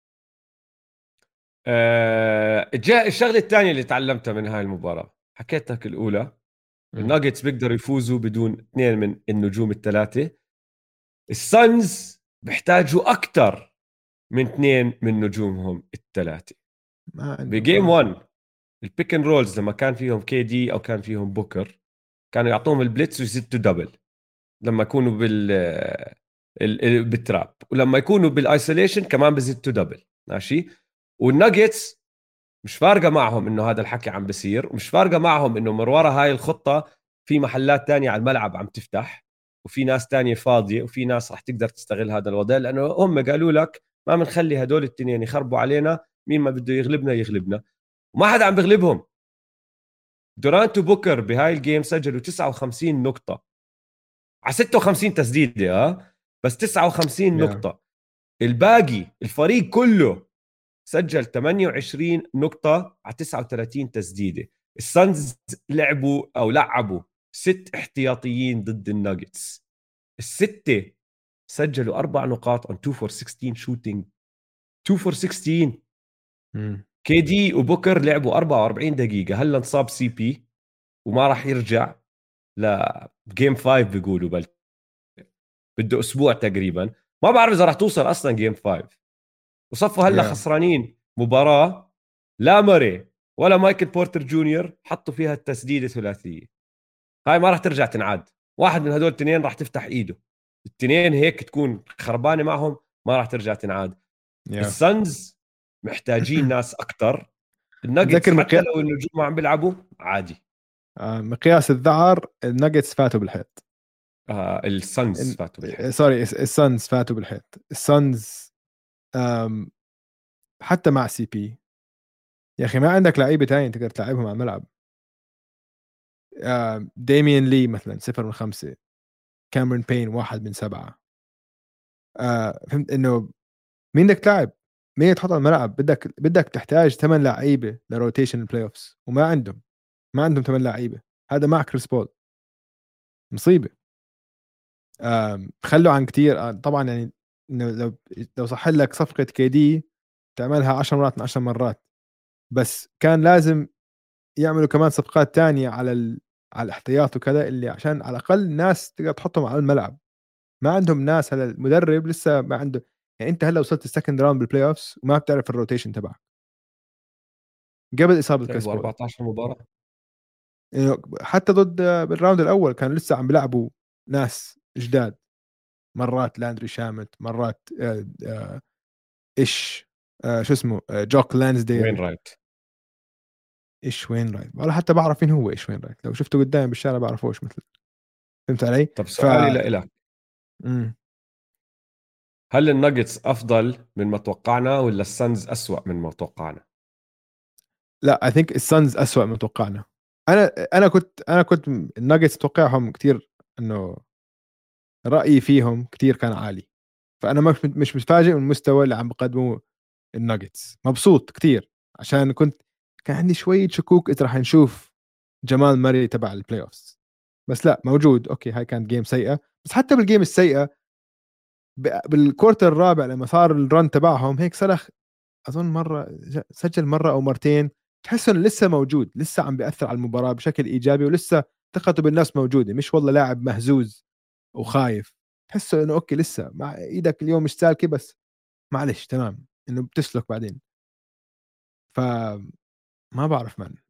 B: الشغله الثانيه اللي تعلمتها من هاي المباراه حكيت لك الاولى،
A: مم.
B: الناجتس بيقدروا يفوزوا بدون 2 من النجوم 3. السانز بيحتاجوا اكثر من 2 من نجومهم 3.
A: ما عندهم
B: بجيم 1 البيك اند رولز لما كان فيهم كي دي او كان فيهم بوكر، كانوا يعطوهم البليتس ويزتوا دبل لما يكونوا بالتراب، ولما يكونوا بالايسوليشن كمان بزتوا دبل. ماشي. والناجتس مش فارقه معهم انه هذا الحكي عم بصير، ومش فارقه معهم انه من ورا هاي الخطه في محلات تانية على الملعب عم تفتح، وفي ناس تانية فاضيه، وفي ناس رح تقدر تستغل هذا الوضع، لانه هم قالوا لك ما بنخلي هدول التنين يخربوا علينا، مين ما بده يغلبنا يغلبنا. وما حدا عم بيغلبهم. دورانت وبوكر بهاي الجيم سجلوا 59 نقطه على 56 تسديده، بس 59
A: يا
B: نقطه. الباقي الفريق كله سجل 28 نقطة على 39 تسديدة. السانز لعبوا 6 احتياطيين ضد الناجتس. ال6 سجلوا 4 نقاط on 2 for 16 shooting. 2 for 16.
A: مم.
B: كي دي وبوكر لعبوا 44 دقيقة. هلا انصاب سي بي وما راح يرجع لجيم 5 بيقولوا، بل بده أسبوع تقريبا. ما بعرف إذا راح توصل أصلا جيم 5. وصفوا هلا
A: يا
B: خسرانين مباراة لا ماري ولا مايكل بورتر جونيور حطوا فيها التسديدة ثلاثية. هاي ما راح ترجع تنعاد. واحد من هدول التنين راح تفتح ايده. التنين هيك تكون خربانة معهم، ما راح ترجع تنعاد.
A: يا
B: السنز محتاجين ناس اكثر.
A: تذكر
B: الناجتس حتى لو النجوم ما عم بيلعبوا عادي.
A: مقياس الذعر الناجتس فاتوا بالحيط.
B: السنز فاتوا بالحيط.
A: سوري السانز فاتوا بالحيط. السانز آم، حتى مع سي بي يا اخي ما عندك لعيبه تانية تقدر تلعبهم على الملعب. ديميان لي مثلا 0 من 5، كاميرون بين 1 من 7. فهمت انه مين بدك تلعب، مين تحط على الملعب. بدك تحتاج 8 لعيبه لروتيشن البلاي اوفز، وما عندهم، ما عندهم 8 لعيبه. هذا مع كريس بول مصيبه. خلوا عن كتير طبعا يعني إنه لو صح لك صفقه كي دي تعملها 10 مرات من 10 مرات، بس كان لازم يعملوا كمان صفقات تانية على الاحتياط وكذا، اللي عشان على الاقل ناس تقدر تحطهم على الملعب. ما عندهم ناس، هلا المدرب لسه ما عنده. يعني انت هلا وصلت السكند راوند بالبلاي اوفز وما بتعرف الروتيشن تبعك قبل اصابه كريس
B: لعبوا
A: بول.
B: 14 مباراة.
A: يعني حتى ضد بالراوند الاول كانوا لسه عم بيلعبوا ناس جداد، مرات لاندري شامت، مرات ايش شو اسمه جوك
B: وين
A: لانسديل.
B: رايت.
A: ايش وين رايت، ولا حتى بعرف مين هو ايش وين رايت، لو شفته قدامي بالشارع بعرفوش مثل. فهمت علي؟
B: طب
A: ف
B: سؤالي لك،
A: مم.
B: هل الناجتس افضل من ما توقعنا ولا السانز اسوأ من ما توقعنا؟
A: لا اي ثينك السانز اسوء من توقعنا. انا كنت الناجتس اتوقعهم كتير، انه رايي فيهم كتير كان عالي، فانا مش متفاجئ من المستوى اللي عم بقدمه الناجتس. مبسوط كتير عشان كان عندي شويه شكوك اذا راح نشوف جمال ماري تبع البلاي اوفز، بس لا موجود. اوكي هاي كانت جيم سيئه، بس حتى بالجيم السيئه بالكورتر الرابع لما صار الرن تبعهم هيك صرخ، اظن مره سجل مره او مرتين، تحس انه لسه موجود، لسه عم بياثر على المباراه بشكل ايجابي، ولسه ثقته بالنفس موجوده، مش والله لاعب مهزوز وخايف. تحسه انه اوكي لسه مع ايدك اليوم مش سالكه، بس معلش تمام انه بتسلك بعدين. فما بعرف من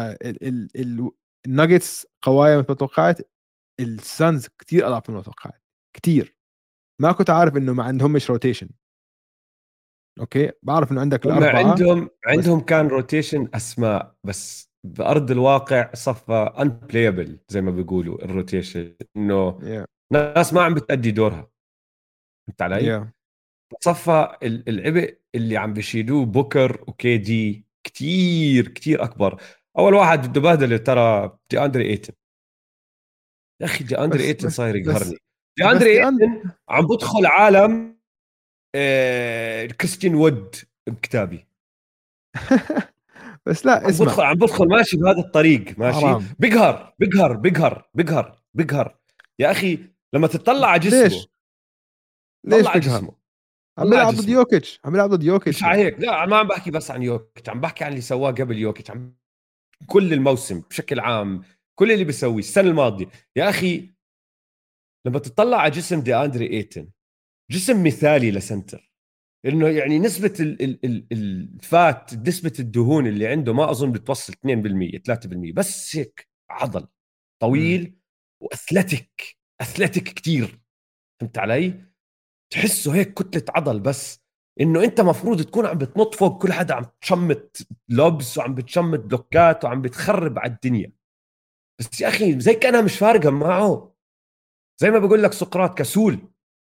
A: الناجتس قوايا مثل ما توقعت، السانز كتير اضعف من ما توقعت كتير. ما كنت عارف انه ما عندهمش روتيشن. اوكي بعرف انه عندك
B: هم
A: الاربعه بس.
B: عندهم كان روتيشن اسماء، بس بارض الواقع صفى unplayable زي ما بيقولوا الروتيشن، انه
A: يا
B: ناس ما عم بتأدي دورها. فهمت علي؟
A: يا
B: صفى العبء اللي عم بيشيلوه بوكر وكي دي كتير كتير اكبر. اول واحد بده بهدله ترى دي اندري ايتن. يا اخي دي اندري
A: بس
B: ايتن
A: بس
B: صاير
A: بس
B: يقهرني. دي
A: بس
B: اندري
A: دي
B: ايتن عم بدخل عالم كريستيان وود بكتابي.
A: بس لا اسمع.
B: عم بدخل ماشي بهذا الطريق، ماشي
A: حرام.
B: بقهر بقهر بقهر بقهر بقهر. يا اخي لما تطلع على
A: ليش
B: جسمه، طلع
A: ليش
B: على
A: بقهر؟
B: جسمه،
A: عم
B: طلع على
A: بيلعب ضد
B: جسمه.
A: يوكيتش، عم بيلعب ضد
B: مش
A: يوكيتش
B: على
A: يعني.
B: هيك، لا ما عم بحكي بس عن يوكيتش، عم بحكي عن اللي سواه قبل يوكيتش، عم كل الموسم بشكل عام، كل اللي بيسويه السنه الماضيه. يا اخي لما تطلع على جسم دي اندري ايتن، جسم مثالي لسنتر. انه يعني نسبه الفات، نسبه الدهون اللي عنده ما اظن بتوصل 2% 3%، بس هيك عضل
A: امم
B: طويل واثلتيك، اثلتيك كتير. فهمت علي؟ تحسه هيك كتله عضل، بس انه انت مفروض تكون عم بتنط فوق كل حدا، عم تشمت لوبس وعم بتشمت بلوكات وعم بتخرب على الدنيا. بس يا اخي زي كانها مش فارقه معه. زي ما بقول لك سقراط كسول.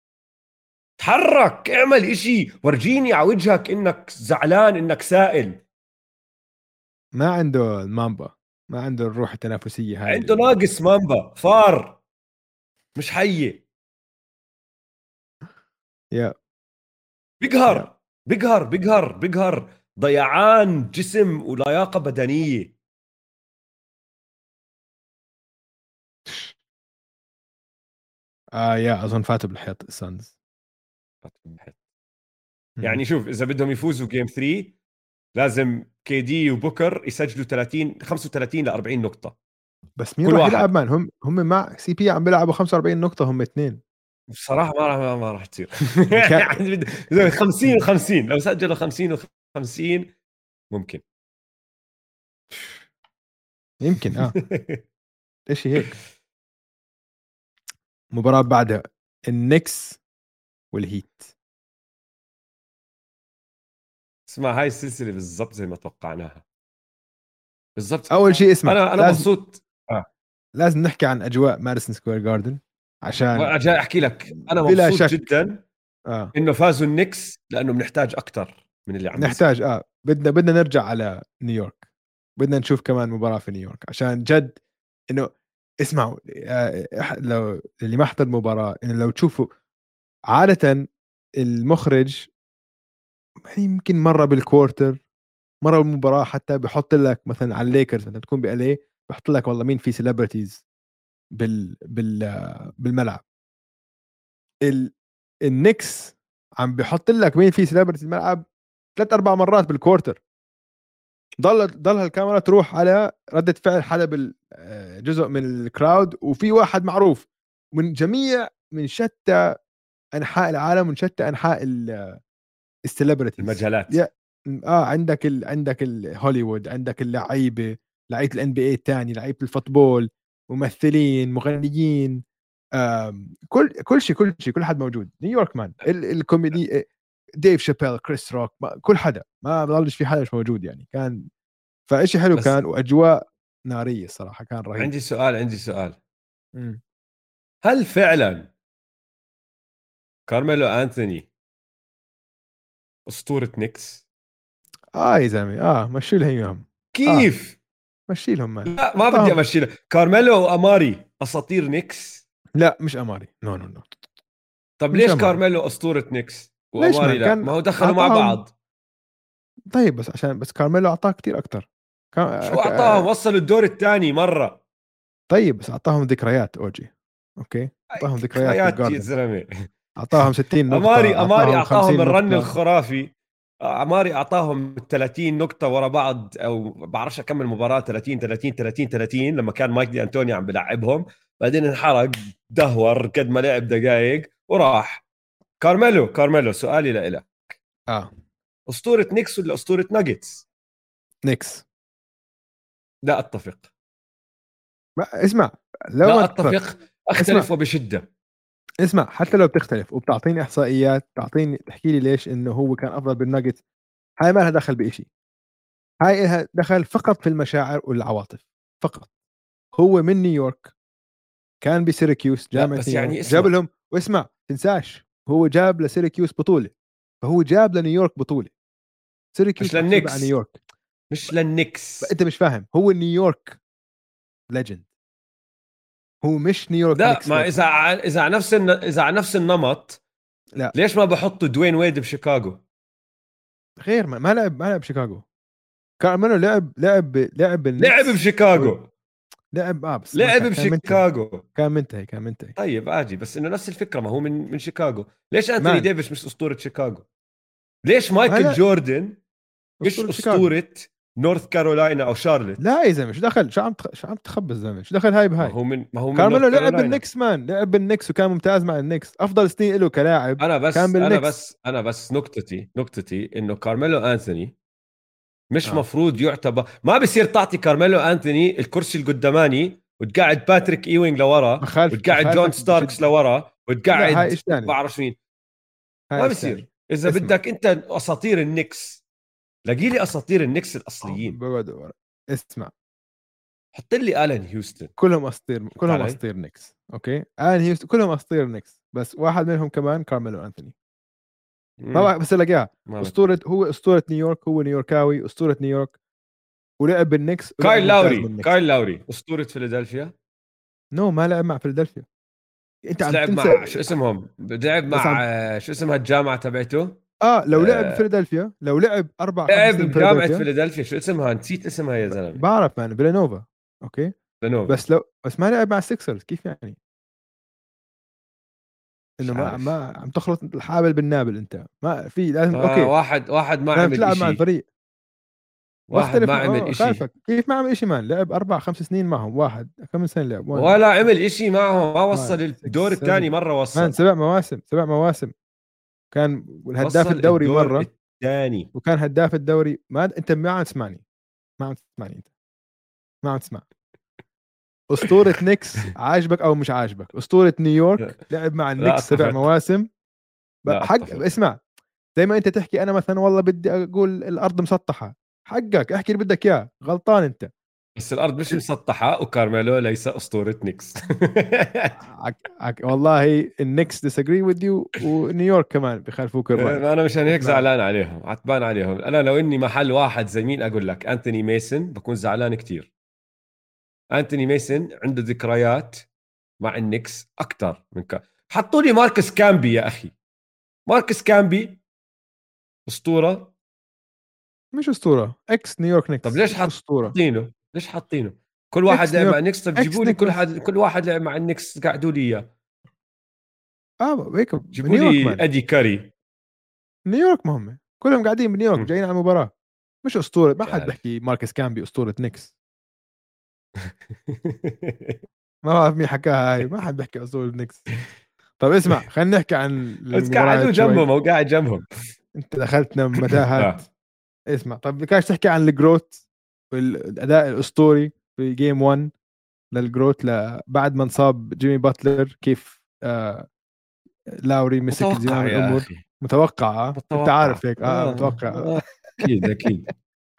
B: تحرك، اعمل إشي، ورجيني على وجهك انك زعلان، انك سائل.
A: ما عنده المامبا، ما عنده الروح التنافسيه هاي
B: عنده ناقص مامبا، فار مش حية.
A: يا يا
B: بيقهر بيقهر بيقهر بيقهر، ضيعان جسم ولياقة بدنية.
A: يا اظن فاتوا بالحيط السانز.
B: يعني شوف، اذا بدهم يفوزوا جيم 3 لازم كي دي وبوكر يسجلوا 30 35 ل 40 نقطة
A: بس مين
B: كل
A: راح يلعب؟
B: واحد.
A: مان هم مع سي بي عم بيلعبوا 45 نقطه هم اثنين.
B: بصراحة ما راح تصير.
A: يعني
B: يعني 50 و50، لو سجلوا 50 و50 ممكن.
A: يمكن اشي هيك. مباراة بعدها النكس والهيت.
B: اسمع، هاي السلسلة بالضبط زي ما توقعناها، بالضبط.
A: اول شيء اسمع،
B: انا
A: لازم
B: مبسوط. آه.
A: لازم نحكي عن اجواء ماديسون سكوير جاردن، عشان
B: جاي احكي لك انا
A: بلا
B: مبسوط
A: شك
B: جدا
A: اه
B: انه فازوا النكس، لانه بنحتاج اكثر من اللي عم
A: نحتاج
B: بيصير.
A: بدنا نرجع على نيويورك، بدنا نشوف كمان مباراة في نيويورك عشان جد انه اسمعوا. لو اللي ما حضر المباراة، انه لو تشوفوا عادة المخرج يعني يمكن مرة بالكوارتر، مرة بالمباراة، حتى بحط لك مثلا على الليكرز انت تكون بأليه، بحط لك والله مين في سيلبرتيز بالملعب. ال... النكس عم بحط لك مين في سيلبرتيز الملعب ثلاث اربع مرات بالكوارتر. ضل الكاميرا تروح على ردة فعل حدا بالجزء من الكراود، وفي واحد معروف من شتى انحاء العالم، من شتى انحاء السليبرتيز.
B: المجالات.
A: يا عندك الهوليوود، عندك اللعيبه، لعيبه الان بي اي الثاني، لعيبه الفوتبول، ممثلين، مغنيين، كل حد موجود. نيويورك مان الكوميدي، ديف شابيل، كريس روك، كل حدا، ما بضلش في حدا مش موجود يعني. كان فإشي حلو
B: بس
A: كان، واجواء ناريه الصراحه، كان رهيب.
B: عندي سؤال.
A: مم.
B: هل فعلا كارميلو أنثوني اسطوره نيكس.
A: يا زلمه مشي لهم اياهم.
B: كيف؟
A: مشي لهم مان.
B: لا ما بدي
A: اعطاهم.
B: امشي له. كارميلو واماري اساطير نيكس.
A: لا مش اماري، نو نو نو.
B: طب
A: مش
B: ليش
A: اماري.
B: كارميلو اسطوره نيكس
A: ليش
B: واماري
A: مان
B: لا؟
A: كان
B: ما هو دخلوا مع
A: اعطاهم.
B: بعض.
A: طيب بس عشان بس كارميلو اعطاه كتير اكتر.
B: شو اعطاهم؟ وصلوا الدور الثاني مره.
A: طيب بس اعطاهم ذكريات اوجي. اوكي
B: أي
A: اعطاهم ذكريات
B: ذكريات يا
A: بالجاردن.
B: زلمه.
A: اعطاهم 60 نقطة،
B: اماري
A: اعطاهم
B: اعطاهم
A: 50
B: الرن
A: نقطة.
B: الخرافي. اماري اعطاهم 30 نقطه ورا بعض، او بعرفش اكمل مباراه 30 30 30 30 لما كان مايك دي انتوني عم بلعبهم. بعدين انحرق، دهور قد ما لعب دقائق وراح. كارميلو سؤالي لإلك،
A: اه
B: اسطوره نيكس ولا اسطوره ناجتس؟
A: نيكس.
B: لا اتفق.
A: اسمع، لو ما
B: لا
A: تتفق.
B: اتفق، اختلف
A: اسمع
B: وبشده.
A: اسمع، حتى لو بتختلف وبتعطيني احصائيات، تعطيني تحكي لي ليش انه هو كان افضل بالناجتس، هاي ما لها دخل بشيء. هاي لها دخل فقط في المشاعر والعواطف فقط. هو من نيويورك، كان بسيركيوس،
B: لا
A: جامعة
B: بس
A: نيويورك،
B: يعني
A: جاب
B: اسمع،
A: لهم. واسمع تنساش، هو جاب لسيركيوس بطولة، فهو جاب لنيويورك بطولة.
B: مش
A: سيركيوس محسوبة على
B: للنكس،
A: نيويورك.
B: مش للنكس.
A: انت مش فاهم، هو نيويورك ليجند، هو مش نيويورك
B: لا
A: نيكس
B: ما
A: ليجند.
B: اذا على نفس النمط،
A: لا
B: ليش ما بحطوا دوين ويد بشيكاغو؟
A: غير ما لعب شيكاغو. كارميلو لعب
B: لعب
A: بالنكس.
B: بشيكاغو.
A: لعب بس ما
B: لعب
A: كان منتهي.
B: بشيكاغو.
A: كان منتهي.
B: طيب اجي، بس انه نفس الفكره، ما هو من شيكاغو. ليش انتوني
A: مان
B: ديفيس مش اسطوره شيكاغو؟ ليش
A: ما
B: مايكل
A: لا
B: جوردن مش
A: اسطورة شيكاغو.
B: اسطوره نورث كارولاينا او شارلوت؟
A: لا يا زلمه، شو دخل؟ شو عم تخبز زلمه؟ شو دخل هاي بهاي؟
B: ما هو من نورث
A: كارميلو لعب
B: كارولاينا.
A: بالنكس مان، لعب بالنكس وكان ممتاز مع النكس، افضل سنين له كلاعب
B: انا
A: كان
B: بس انا
A: بالنكس.
B: بس انا بس نقطتي انه كارميلو انثوني مش
A: اه
B: مفروض يعتبر. ما بصير تعطي كارميلو انثوني الكرسي القداماني وتقعد باتريك ايوينغ لورا وتقعد جون
A: بخالفك
B: ستاركس
A: بشده.
B: لورا
A: لا هاي
B: وتقعد
A: ايش ثاني.
B: بعرف مين.
A: هاي
B: ما
A: ايش
B: بصير.
A: ثاني.
B: اذا
A: اسمع.
B: بدك انت اساطير النكس، لقي لي اساطير النكس الاصليين.
A: بقعد ورا. اسمع،
B: حط لي الين هيوستن.
A: كلهم
B: فهمت علي؟
A: اساطير نيكس. اوكي هيوستن كلهم اساطير نيكس، بس واحد منهم كمان كارميلو انثوني. ما
B: امم
A: بعرف بس الاقيها.
B: ما
A: اسطوره،
B: بتفق.
A: هو اسطوره نيويورك، هو نيويوركاوي، اسطوره نيويورك، ولعب بالنكس ولعب
B: كايل
A: ممتاز
B: لاوري،
A: بالنكس.
B: كايل لاوري اسطوره فيلادلفيا.
A: نو ما لعب مع فيلادلفيا. انت
B: بس
A: عم
B: لعب
A: تنسى.
B: مع شو اسمهم، لعب
A: بس
B: مع
A: عم
B: شو اسمها الجامعه تبعته.
A: لو لعب
B: آه،
A: بفيلادلفيا، لو لعب اربع خمس
B: لعب
A: سنين
B: بجامعه
A: بفيلادلفيا.
B: فيلادلفيا، شو اسمها؟ نسيت اسمها يا زلمه.
A: بعرف مان فيلانوفا. اوكي
B: لانوفا.
A: بس ما لعب مع السكسرز، كيف يعني؟ انه
B: مش عارف.
A: ما عم تخلط الحابل بالنابل. انت ما في لازم. اوكي
B: واحد ما
A: لازم
B: عمل
A: تلعب مع
B: إشي.
A: الفريق.
B: واحد
A: بختلف
B: ما عمل
A: خالفك،
B: إشي
A: كيف ما عمل شيء مان؟ لعب 4 5 سنين معهم. واحد كم سنه لعب؟ 1
B: ولا عمل إشي معهم، ما
A: 5
B: وصل
A: 6
B: الدور
A: 7
B: الثاني مرة
A: مان،
B: وصل.
A: 7 مواسم 7 مواسم. كان الهداف
B: وصل
A: الدوري
B: الدور
A: مره،
B: الثاني.
A: وكان هداف الدوري. ما انت ما عم تسمعني. ما عم تسمعني انت. ما عم تسمع. اسطوره نيكس عاجبك او مش عاجبك، اسطوره نيويورك لعب مع
B: لا
A: النكس سبع
B: اتفق.
A: مواسم
B: لا
A: حق
B: اتفق.
A: اسمع. زي ما انت تحكي انا مثلا والله بدي اقول الارض مسطحه، حقك احكي اللي بدك اياه، غلطان انت.
B: بس الأرض مش مسطحة، وكارميلو ليس أسطورة نيكس.
A: والله النكس disagree with you، ونيويورك كمان بخالفوك الرأي.
B: أنا مشان هيك
A: اسمع.
B: زعلان عليهم، عتبان عليهم. أنا لو إني محل واحد زي مين أقول لك، أنتوني ميسن، بكون زعلان كتير. أنتوني ميسن عنده ذكريات مع النكس أكثر من حطوا لي ماركس كامبي يا أخي. ماركس كامبي أسطورة.
A: مش اسطوره، اكس نيويورك
B: طب
A: نيكس،
B: ليش
A: مش اسطوره.
B: حاطينه؟ ليش حاطينه؟ كل واحد
A: اكس
B: لعب مع
A: نيويورك.
B: النكس. طب
A: اكس
B: جيبوا لي
A: نيك بس.
B: كل واحد لعب مع النكس قعدوا لي اياه.
A: هيك
B: جيبوا
A: نيويورك
B: لي
A: مان.
B: ادي كاري.
A: نيويورك مهمه، كلهم قاعدين بنيويورك
B: هم،
A: جايين على المباراه. مش اسطوره، ما
B: مش
A: حد
B: عارف.
A: بيحكي ماركس كامبي اسطوره نيكس. ما بعرف مين حكاها هاي، ما حد بيحكي اسطوره نيكس. طب اسمع، خلينا نحكي عن
B: بس قعدوا
A: المباريات شوي.
B: جنبهم او قاعد جنبهم.
A: انت دخلتنا متاهات.
B: اه
A: اسمع، طب بدكاش تحكي عن الجروت والاداء الاسطوري في جيم 1 للجروت بعد ما انصاب جيمي باتلر، كيف لاوري مسك
B: متوقع
A: زمام
B: يا
A: الامور.
B: اخي.
A: متوقع انت
B: متوقع
A: عارف هيك متوقع.
B: اكيد اكيد.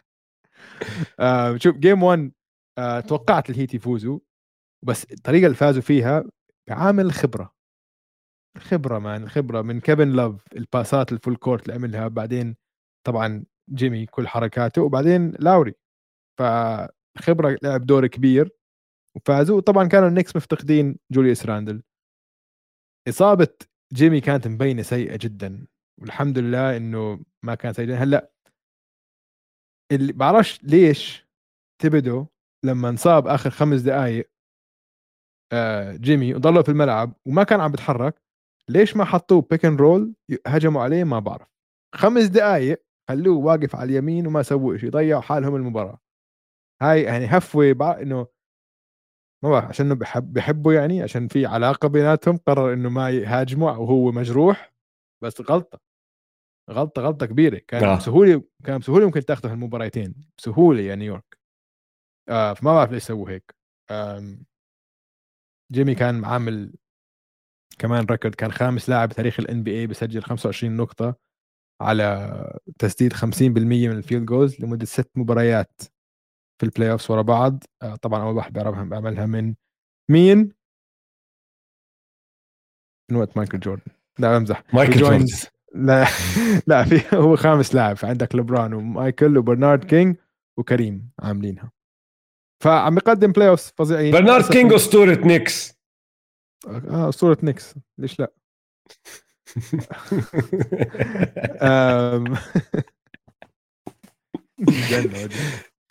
A: شوف جيم 1، توقعت الهيت يفوزوا، بس الطريقه اللي فازوا فيها بعامل الخبره. الخبره مان، الخبره من كيفن لوف، الباسات الفول كورت اللي عملها. بعدين طبعا جيمي كل حركاته، وبعدين لاوري، فخبرة لعب دور كبير وفازوا. طبعا كانوا النكس مفتقدين جوليوس راندل. إصابة جيمي كانت مبينة سيئة جدا، والحمد لله إنه ما كان سيئة. هلا اللي بعرفش ليش تبدو لما انصاب آخر 5 دقائق جيمي وضلوا في الملعب وما كان عم بيتحرك، ليش ما حطوه بيك اند رول هجموا عليه؟ ما بعرف. 5 دقائق خلوه واقف على اليمين وما سووا شيء، ضيعوا حالهم المباراة هاي. يعني هفوة انه ما بعرف عشان بحبه، يعني عشان في علاقة بيناتهم قرر انه ما يهاجموا وهو مجروح. بس غلطة كبيرة.
B: اه
A: كان بسهولة ممكن تاخذه المباراتين بسهولة يا نيويورك. فما بعرف ليش سووا هيك. جيمي كان عامل كمان ريكورد، كان خامس لاعب بتاريخ الان بي اي بسجل 25 نقطة على تسديد 50% من الفيلد جولز لمدة 6 مباريات في البلاي اوفس ورا بعض. طبعا اول واحد بيعملها من مين؟ من وقت مايكل جوردن. لا بمزح. هي
B: مايكل جوردن.
A: جوينز. لا لا، في هو خامس لاعب، فعندك لبران ومايكل وبرنارد كينج وكريم عاملينها. فعم يقدم بلاي اوفس فظيعين
B: برنارد
A: للاسف
B: كينج أسطورة نيكس.
A: اسطورة نيكس، ليش لا. آم، جنة وجه.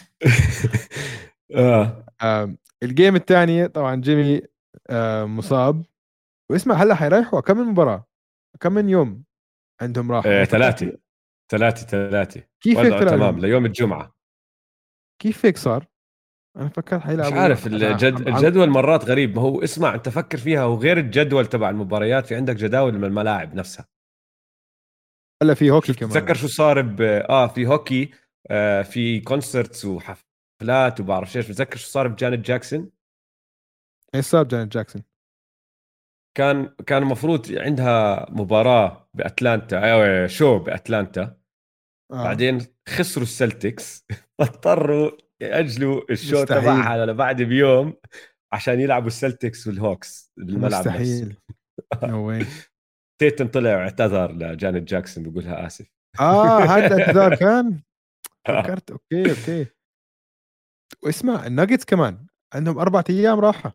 A: الجيم الثانية طبعا جيمي مصاب. واسمع هلا حيريحوا كم من مباراة، كم من يوم عندهم راحة. انا
B: ثلاثة
A: فكرت
B: ثلاثة
A: كيف هيك
B: وضعه
A: طلع
B: تمام
A: لهم،
B: ليوم الجمعة.
A: كيف هيك صار. انا فكرت
B: مش
A: حيلعبوا
B: عارف
A: يوم.
B: الجدول مرات غريب. ما هو اسمع، انت فكر فيها، وغير الجدول تبع المباريات في عندك جداول من الملاعب نفسها.
A: هلا في هوكي
B: شو
A: كمان.
B: بتتذكر شو صار في هوكي، في كونسرتس وحفلات وبعرف ايش. بتذكر شو صار بجانيت جاكسون؟
A: ايش صار جانيت جاكسون؟
B: كان المفروض عندها مباراة بأتلانتا، أو شو بأتلانتا.
A: اه
B: بعدين خسروا السلتكس فاضطروا يأجلوا الشو
A: مستحيل.
B: تبعها لبعد بيوم عشان يلعبوا السلتكس والهوكس بالملعب نفسه.
A: مستحيل. نو واي.
B: تيتن طلع واعتذر لجانيت جاكسون بيقولها آسف.
A: هذا اعتذار كان. فكرت اوكي اوكي. واسمع الناجتس كمان عندهم 4 ايام راحة.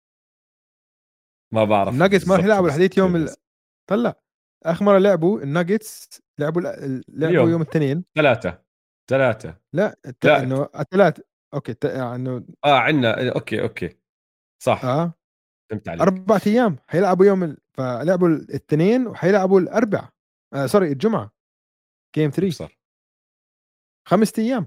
B: ما بعرف
A: الناجتس ما رح
B: بالضبط شو
A: يلعبوا لحديت
B: بصير
A: يوم
B: بس.
A: طلع. اخر مرة لعبوا الناجتس لعبوا يوم
B: اليوم
A: الاثنين.
B: ثلاثة.
A: لا
B: لا
A: انه 3. اوكي انه
B: عندنا اوكي صح.
A: اه
B: فهمت عليك.
A: 4 ايام حيلعبوا فلعبوا الاثنين وحيلعبوا الاربع. سوري الجمعة جيم
B: شو
A: 3.
B: صار؟
A: 5 ايام.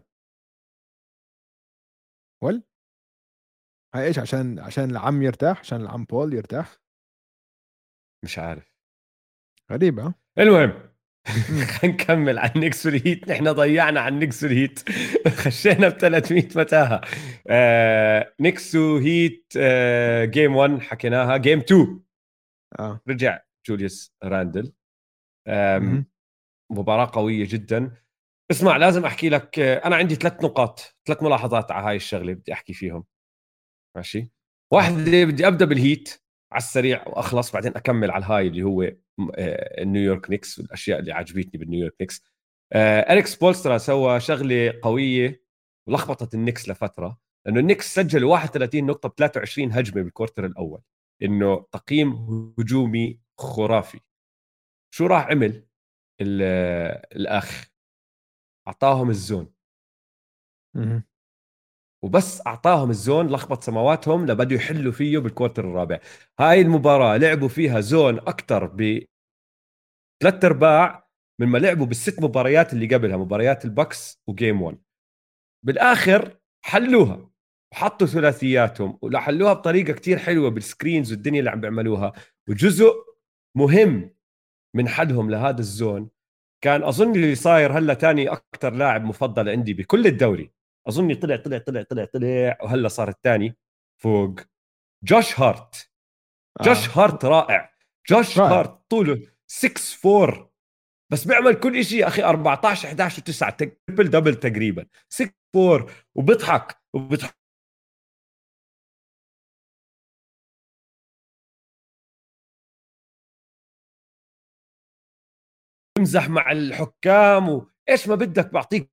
A: ول هاي ايش؟ عشان العم يرتاح، عشان العم بول يرتاح.
B: مش عارف.
A: غريبة
B: المهم
A: امم
B: خلينا نكمل عن نيكس والهيت. نحن ضيعنا عن نيكس والهيت خشينا ب 300 متاهه. نيكس وهيت، جيم 1 حكيناها. جيم 2
A: اه
B: رجع جوليوس راندل. آم،
A: امم
B: مباراة قوية جدا. اسمع لازم احكي لك، انا عندي 3 نقاط، 3 ملاحظات على هاي الشغلة بدي احكي فيهم. ماشي. واحدة بدي ابدا بالهيت على السريع واخلص، بعدين اكمل على الهاي اللي هو النيويورك نيكس والاشياء اللي عجبتني بالنيويورك نيكس. أليكس بولسترا سوى شغلة قوية ولخبطت النكس لفترة، لأنه النكس سجلوا 31 نقطة ب 23 هجمة بالكورتر الأول. إنه تقييم هجومي خرافي. شو راح عمل الأخ؟ أعطاهم الزون،
A: امم
B: وبس أعطاهم الزون لخبط سماواتهم لبدوا يحلوا فيه بالكورتر الرابع. هاي المباراة لعبوا فيها زون أكتر بثلاث أرباع مما لعبوا بال6 مباريات اللي قبلها، مباريات البكس وجيم 1. بالاخر حلوها وحطوا ثلاثياتهم، وحلوها بطريقه كتير حلوه بالسكرينز والدنيا اللي عم بيعملوها. وجزء مهم من حلهم لهذا الزون كان اظن اللي صاير هلا تاني اكثر لاعب مفضل عندي بكل الدوري. اظني طلع وهلا صار الثاني فوق. جوش هارت.
A: اه
B: جوش هارت رائع. جوش
A: رائع.
B: هارت طوله 6'4، بس بيعمل كل شيء اخي. 14 11 و9 تريبل دبل تقريبا. 6'4 وبيضحك وبمزح مع الحكام ايش ما بدك بعطيك.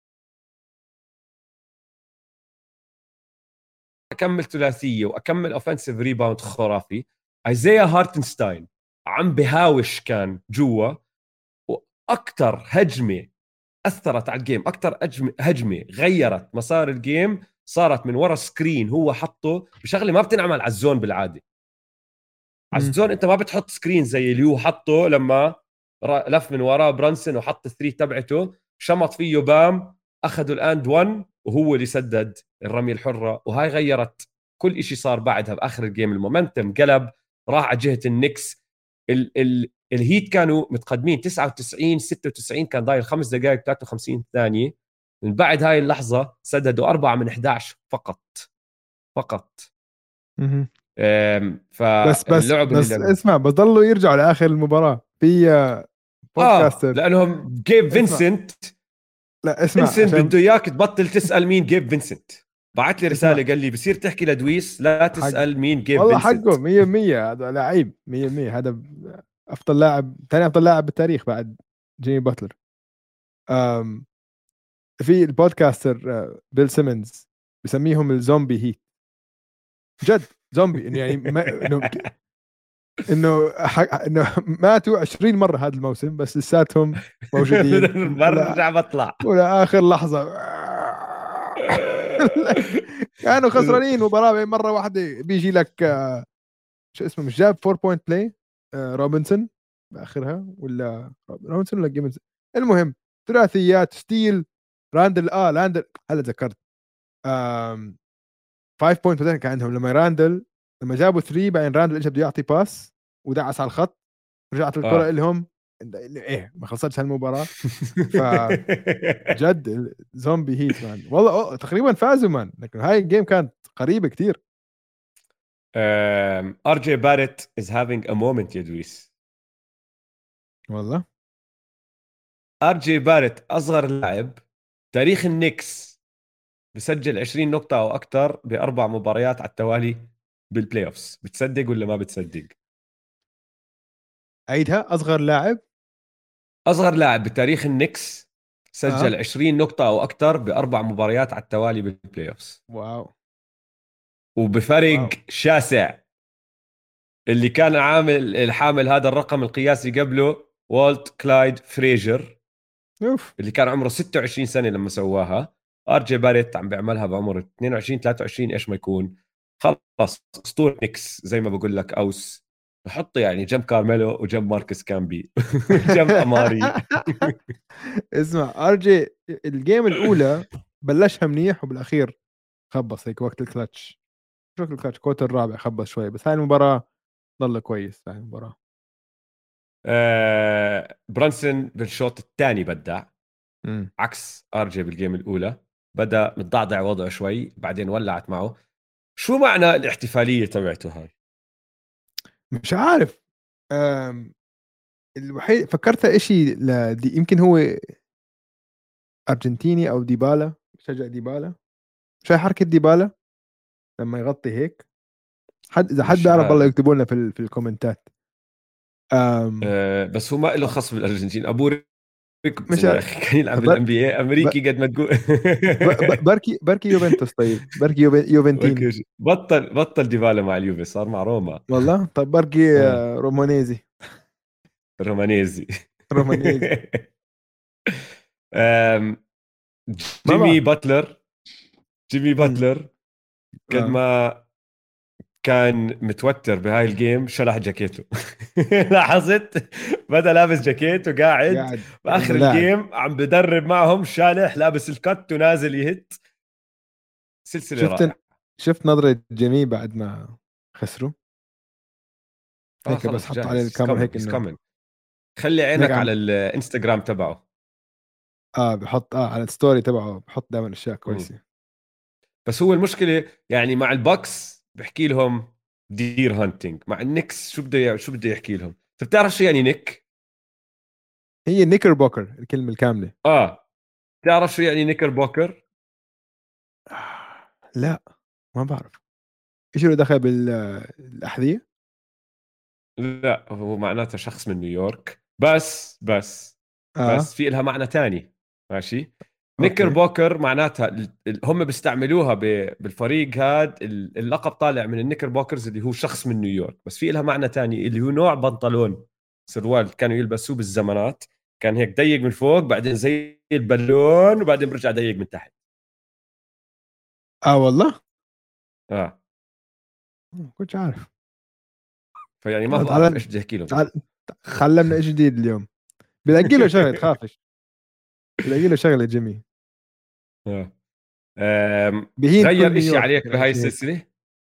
B: اكمل ثلاثيه واكمل اوفنسيف ريباوند خرافي. ايزيا هارتنستاين عم بهاوش كان جوا. واكثر هجمه اثرت على الجيم، اكثر هجمه غيرت مسار الجيم، صارت من ورا سكرين هو حطه بشغله ما بتنعمل على الزون بالعاده. على
A: مم.
B: الزون انت ما بتحط سكرين زي اللي هو حطه لما لف من وراه برانسون وحط الثري تبعته، شمط فيه بام، اخذوا الاند 1 وهو اللي سدد الرميه الحره. وهاي غيرت كل شيء صار بعدها باخر الجيم. المومنتم قلب، راح على جهه النكس. الهيت كانوا متقدمين 99 96، كان ضايل 5 دقائق 53 ثانيه. من بعد هاي اللحظه سددوا 4 من 11 فقط. فقط.
A: مهم. بس بس
B: فاللعب اللي
A: بس
B: لعبوه
A: اسمع، بضلوا يرجعوا لاخر المباراه في بودكاستر.
B: لانهم جيب
A: اسمع،
B: فينسنت.
A: لا اسمع
B: فينسنت
A: عشان
B: بده اياك تبطل تسال مين جيب فينسنت. بعت لي
A: اسمع.
B: رساله قال لي بصير تحكي لدويس لا
A: حق،
B: تسال مين جيب
A: والله
B: فينسنت.
A: حقه 100%. هذا لعيب 100%. هذا افضل لاعب، ثاني افضل لاعب بالتاريخ بعد جيمي باتلر. أم في البودكاستر بيل سيمنز بسميهم الزومبي هيت. جد زومبي، إنه يعني ما انه ماتوا 20 مره هذا الموسم بس لساتهم موجودين
B: برجع بطلع.
A: ولا اخر لحظه. كانوا خسرانين مباراه مره واحده بيجي لك شو اسمه، مش جاب 4 بوينت بلاي روبنسون باخرها، ولا روبنسون ولا جيمنز. المهم ثلاثيات ستيل. راندل لاندل هلا ذكرت 5 بوينت مثلا كان عندهم لما راندل، لما جابوا 3 بعدين راندل اجى بده يعطي باس ودعس على الخط، رجعت الكره
B: اه
A: لهم. ايه ما خلصتش هالمباراه. فجد زومبي هيت مان، والله تقريبا فازوا مان، لكن هاي الجيم كانت قريبه كتير.
B: ار جي باريت از هافينج ا مومنت يا دويس.
A: والله
B: ار جي باريت اصغر لاعب تاريخ النكس بسجل 20 نقطة أو أكثر بأربع مباريات على التوالي بالبلاي أوفس. بتصدق ولا ما بتصدق؟
A: عيدها، اصغر لاعب.
B: أصغر لاعب بتاريخ النكس سجل
A: اه
B: 20 نقطة أو أكثر بأربع مباريات على التوالي بالبلاي أوفس،
A: واو.
B: وبفرق
A: واو
B: شاسع. اللي كان عامل الحامل هذا الرقم القياسي قبله والت كلايد فريجر،
A: اوف.
B: اللي كان عمره 26 سنة لما سواها. ار جي باريت عم بيعملها بعمر 22 23 ايش ما يكون. خلص اسطورة نيكس زي ما بقول لك. اوس بحطه يعني جنب كارميلو وجنب ماركس كامبي جنب اماري.
A: اسمع ار جي، الجيم الاولى بلشها منيح وبالاخير خبص هيك وقت الكلتش. شو وقت الكلتش كوت الرابع خبص شوي، بس هاي المباراه ضل كويس هاي المباراه.
B: برانسون بالشوط الثاني بدع،
A: امم
B: عكس ار جي بالجيم الاولى. بدا متضعضع وضعه شوي بعدين ولعت معه. شو معنى الاحتفاليه تبعته هاي؟
A: مش عارف. الوحيد فكرتها إشي يمكن هو ارجنتيني او ديبالا، بشجع ديبالا. شايف حركه ديبالا لما يغطي هيك؟ حد اذا حد
B: مش
A: بيعرف بالله
B: عارف.
A: يكتبوا لنا في الكومنتات. بس
B: بس هو ما له خص بالارجنتين.
A: مش
B: روبرتسون يا
A: عارف.
B: اخي كان يلعب
A: بر...
B: بالان بي اي
A: ب...
B: امريكي قد ما تقول.
A: بركي يوفنتوس. طيب بركي يوفنتيني.
B: بطل ديبالا مع اليوفي، صار مع روما.
A: والله طب بركي
B: اه
A: رومانيزي.
B: رومانيزي.
A: رومانيزي.
B: أم،
A: ما
B: جيمي
A: بعرف.
B: باتلر. جيمي
A: امم
B: باتلر قد
A: اه
B: ما كان متوتر بهاي الجيم شلح جاكيته. لاحظت؟ بدأ لابس جاكيت وقاعد
A: قاعد
B: باخر
A: كانه لاعب.
B: الجيم عم بدرب معهم، شالح لابس الكت ونازل يهت. سلسلة
A: شفت
B: رائعة.
A: شفت نظرة جيمي بعد ما خسروا؟
B: اه
A: هيك بس
B: خلص
A: حطوا عليه
B: جاهز.
A: الكاميرا هيك
B: هيز
A: انه
B: كومن. خلي
A: هيك
B: عينك
A: عم.
B: على الانستغرام تبعه.
A: اه بحط على الستوري تبعه بحط دائما اشياء
B: مم.
A: كويسة.
B: بس هو المشكله يعني مع البكس بحكي لهم دير هانتنج، مع النكس شو بده يحكي لهم؟ انت بتعرف شو يعني نيك؟
A: هي نيكر بوكر الكلمة الكاملة.
B: اه بتعرف شو يعني نيكر بوكر؟
A: لا ما بعرف. ايش له دخل بالاحذية؟
B: لا هو معناتها شخص من نيويورك. بس
A: اه
B: في لها معنى تاني. ماشي. نيكر
A: اوكي.
B: بوكر معناتها هم بيستعملوها بالفريق هاد اللقب طالع من النيكر بوكرز اللي هو شخص من نيويورك، بس في لها معنى تاني اللي هو نوع بنطلون سروال كانوا يلبسوه بالزمانات، كان هيك ضيق من فوق بعدين زي البالون وبعدين برجع ضيق من تحت.
A: اه والله
B: اه
A: كنتش عارف.
B: فيعني ما بعرف
A: تعال
B: ايش بدي احكي لهم.
A: تعال خلمنا إشي جديد اليوم. بلاقي له شغله تخافش، بلاقي له شغله جيمي.
B: آه.
A: بهين كل
B: تغير اشي
A: نيويورك
B: عليك
A: يحكي لك
B: بهاي
A: شيء هيك.
B: السلسلة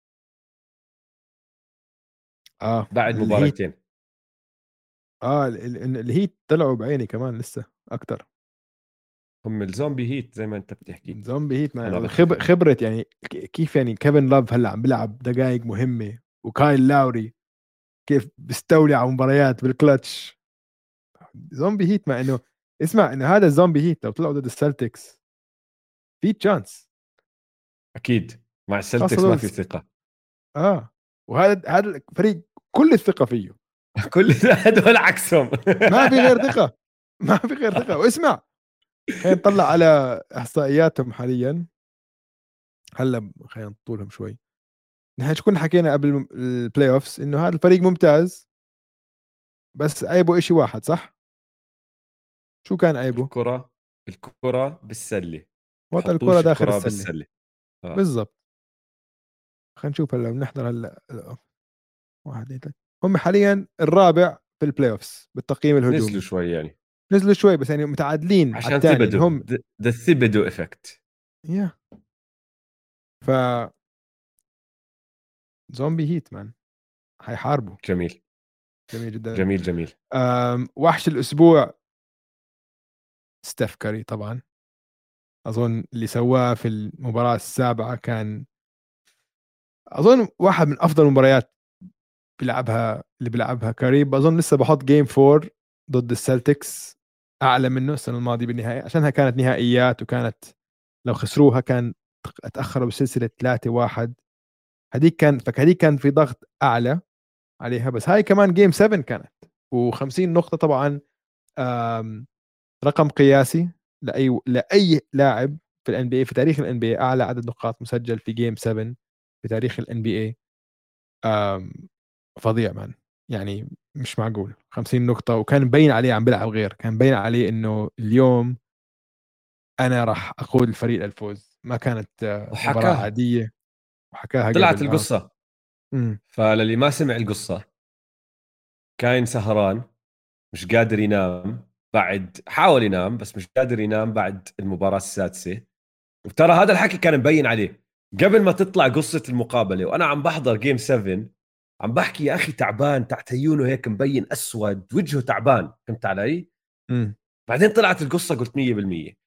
A: اه
B: بعد
A: الهيت.
B: مباراتين؟
A: اه الهيت طلعوا بعيني كمان لسه اكتر.
B: هم الزومبي هيت زي ما انت بتحكي.
A: زومبي هيت
B: انا
A: ما
B: بحبهم.
A: خبرة يعني. كيف يعني كيفن لاف هلا عم بيلعب دقائق مهمة، وكايل لاوري كيف بيستولي على مباريات بالكلتش. زومبي هيت مع انه اسمع انه هذا الزومبي هيت لو طلعوا ضد السلتكس في تشانس.
B: اكيد مع
A: خاصة
B: السلتكس ما في
A: ضد
B: ثقة.
A: اه. وهذا الفريق كل الثقة فيه.
B: كل هدول عكسهم.
A: ما في غير ثقة. ما في غير ثقة. واسمع، خلينا نطلع على احصائياتهم حاليا. هلا خلينا نطولهم شوي. نحن كنا حكينا قبل البلاي اوفس انه هذا الفريق ممتاز، بس عيبه إشي واحد صح؟ شو كان عيبه؟
B: الكرة، الكرة بالسلة،
A: وضع الكرة
B: بحطوش
A: داخل
B: الكرة
A: السلة.
B: بالسلة. اه
A: بالضبط. خلينا نشوف هلا بنحضر هلا واحد اثنين ثلاثة. هم حاليا الرابع في البلاي اوفس بالتقييم
B: نزلوا
A: الهجومي.
B: شوي يعني
A: نزلوا شوي بس يعني متعادلين على
B: عشان
A: الثاني يعني
B: ثبدوا،
A: هم.
B: ذا ثبدوا افكت.
A: يا ف زومبي هيت مان حيحاربوا.
B: جميل
A: جميل جدا.
B: جميل جميل.
A: وحش الاسبوع ستيف كاري طبعا. اظن اللي سواه في المباراة السابعة كان اظن واحد من افضل المباريات بيلعبها اللي بيلعبها كاري. اظن لسه بحط جيم 4 ضد السلتكس اعلى منه السنه الماضيه بالنهائي، عشانها كانت نهائيات وكانت لو خسروها كان اتاخروا بالسلسله 3-1. هذيك كان في ضغط اعلى عليها، بس هاي كمان جيم 7 كانت و50 نقطه طبعا. آم، رقم قياسي لاي لاعب في الان بي اي، في تاريخ الان بي اي اعلى عدد نقاط مسجل في جيم 7 في تاريخ الان بي اي. فظيع مان. يعني مش معقول 50 نقطة، وكان مبين عليه عم بيلعب غير، كان مبين عليه انه اليوم انا راح اقود الفريق للفوز. ما كانت مباراة
B: وحكاها،
A: عادية. وحكاها
B: طلعت
A: قبل
B: القصة.
A: امم
B: فللي ما سمع القصة، كاين سهران مش قادر ينام، بعد حاول ينام بس مش قادر ينام بعد المباراة السادسة. وترى هذا الحكي كان مبين عليه قبل ما تطلع قصة المقابلة، وأنا عم بحضر جيم 7 عم بحكي يا أخي تعبان، تحت عيونه هيك مبين أسود، وجهه تعبان، فهمت علي؟
A: امم
B: بعدين طلعت القصة قلت 100%.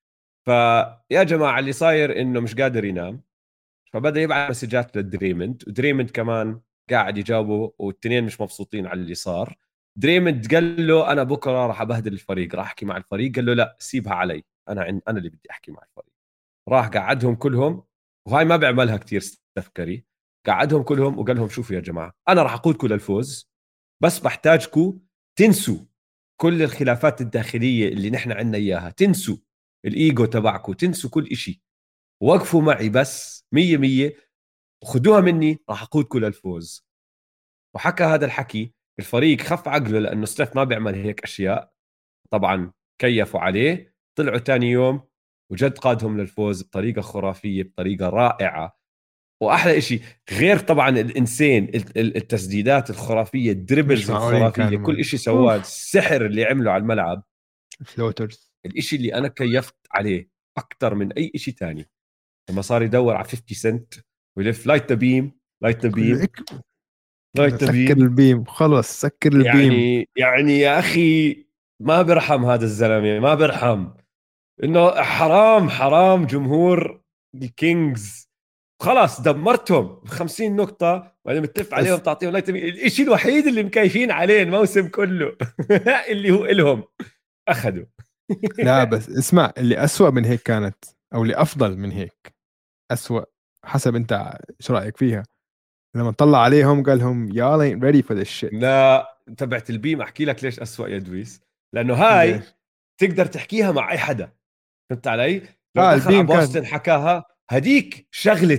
B: فيا جماعة اللي صاير إنه مش قادر ينام، فبدأ يبعث مسجات لدريمند، ودريمند كمان قاعد يجاوبه، والتنين مش مبسوطين على اللي صار. دريمند قال له أنا بكرة راح أبهدل الفريق، راح أحكي مع الفريق. قال له لا سيبها علي، أنا اللي بدي أحكي مع الفريق. راح قعدهم كلهم، وهاي ما بيعملها كتير ستيف كاري. قعدهم كلهم وقال لهم شوفوا يا جماعة، أنا راح أقودكم للفوز، بس بحتاجكم تنسوا كل الخلافات الداخلية اللي نحن عنا إياها، تنسوا الإيجو تبعكم، تنسوا كل إشي، وقفوا معي بس 100%، وخدوها مني راح أقودكم للفوز. وحكى هذا الحكي، الفريق خف عقله لأنه ستيف ما بيعمل هيك أشياء. طبعا كيفوا عليه، طلعوا تاني يوم وجد قادهم للفوز بطريقة خرافية، بطريقة رائعة. وأحلى إشي غير طبعا الإنسان، التسديدات الخرافية،
A: مش
B: الدريبلز
A: معقولين
B: الخرافية،
A: كانوا
B: كل
A: مان.
B: إشي سواه،
A: اوف.
B: السحر اللي عمله على الملعب.
A: فلوترز.
B: الإشي اللي أنا كيفت عليه أكتر من أي إشي تاني لما صار يدور على 50 سنت ويلف لايت ذا بيم، لايت ذا
A: كل
B: بيم، لايت ذا
A: سكر
B: بيم.
A: البيم خلص، سكر البيم.
B: يعني يا اخي ما برحم هذا الزلمه، ما برحم. انه حرام حرام جمهور الكينجز، خلاص دمرتهم ب 50 نقطة، بعدين بتلف عليهم
A: بس
B: تعطيهم لايت. الشيء الوحيد اللي مكيفين عليه الموسم كله اللي هو إلهم أخذوا.
A: لا بس اسمع، اللي أسوأ من هيك كانت، او اللي افضل من هيك أسوأ حسب انت ايش رايك فيها. لما طلع عليهم قال لهم y'all ain't ready for this shit.
B: لا تبعت البيم، أحكي لك ليش أسوأ يا دويس. لأنه هاي
A: ليش؟
B: تقدر تحكيها مع أي حدا، فهمت علي؟ لو دخل على
A: البيم
B: بوسطن
A: كان
B: حكاها هديك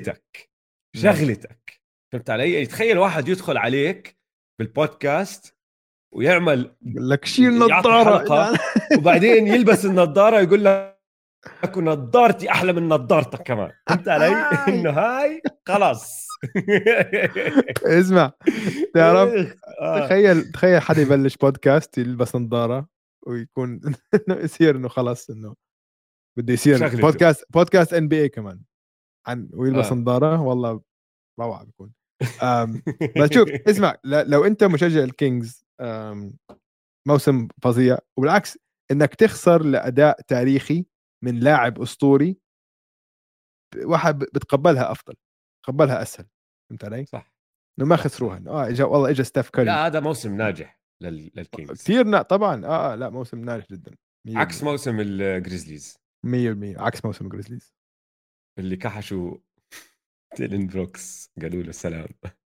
B: شغلتك. فهمت علي؟ يعني تخيل واحد يدخل عليك بالبودكاست ويعمل
A: لك شيل
B: يعطي
A: نظاره
B: حلقة وبعدين يلبس النظارة يقول لك نظارتي أحلى من نظارتك كمان. فهمت علي؟ إنه هاي خلاص.
A: اسمع، تعرف،
B: آه.
A: تخيل حدا يبلش بودكاست يلبس نظاره ويكون انه يصير انه خلص انه بده يصير
B: شغلته.
A: بودكاست ان بي اي كمان ويلبس
B: آه.
A: نظاره، والله روعه بيكون. بس شوف اسمع، لو انت مشجع الكينجز، موسم فظيع، وبالعكس انك تخسر لاداء تاريخي من لاعب اسطوري، واحد بتقبلها افضل، تقبلها اسهل. فهمت علي؟
B: صح.
A: انه ما
B: صح
A: خسروها،
B: صح.
A: انه اجى والله اجى ستاف كاري.
B: لا هذا موسم ناجح للكينجز،
A: كثير طبعا لا موسم ناجح جدا.
B: عكس
A: 100%.
B: موسم الجريزليز
A: 100% عكس موسم جريزليز.
B: اللي كحشوا ديلين بروكس قالوا له سلام.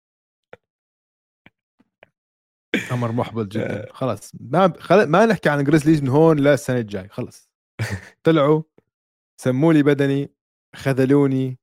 A: امر محبط جدا.
B: آه.
A: خلاص ما نحكي عن جريزليز من هون للسنه الجاي. خلص طلعوا، سموا لي بدني، خذلوني.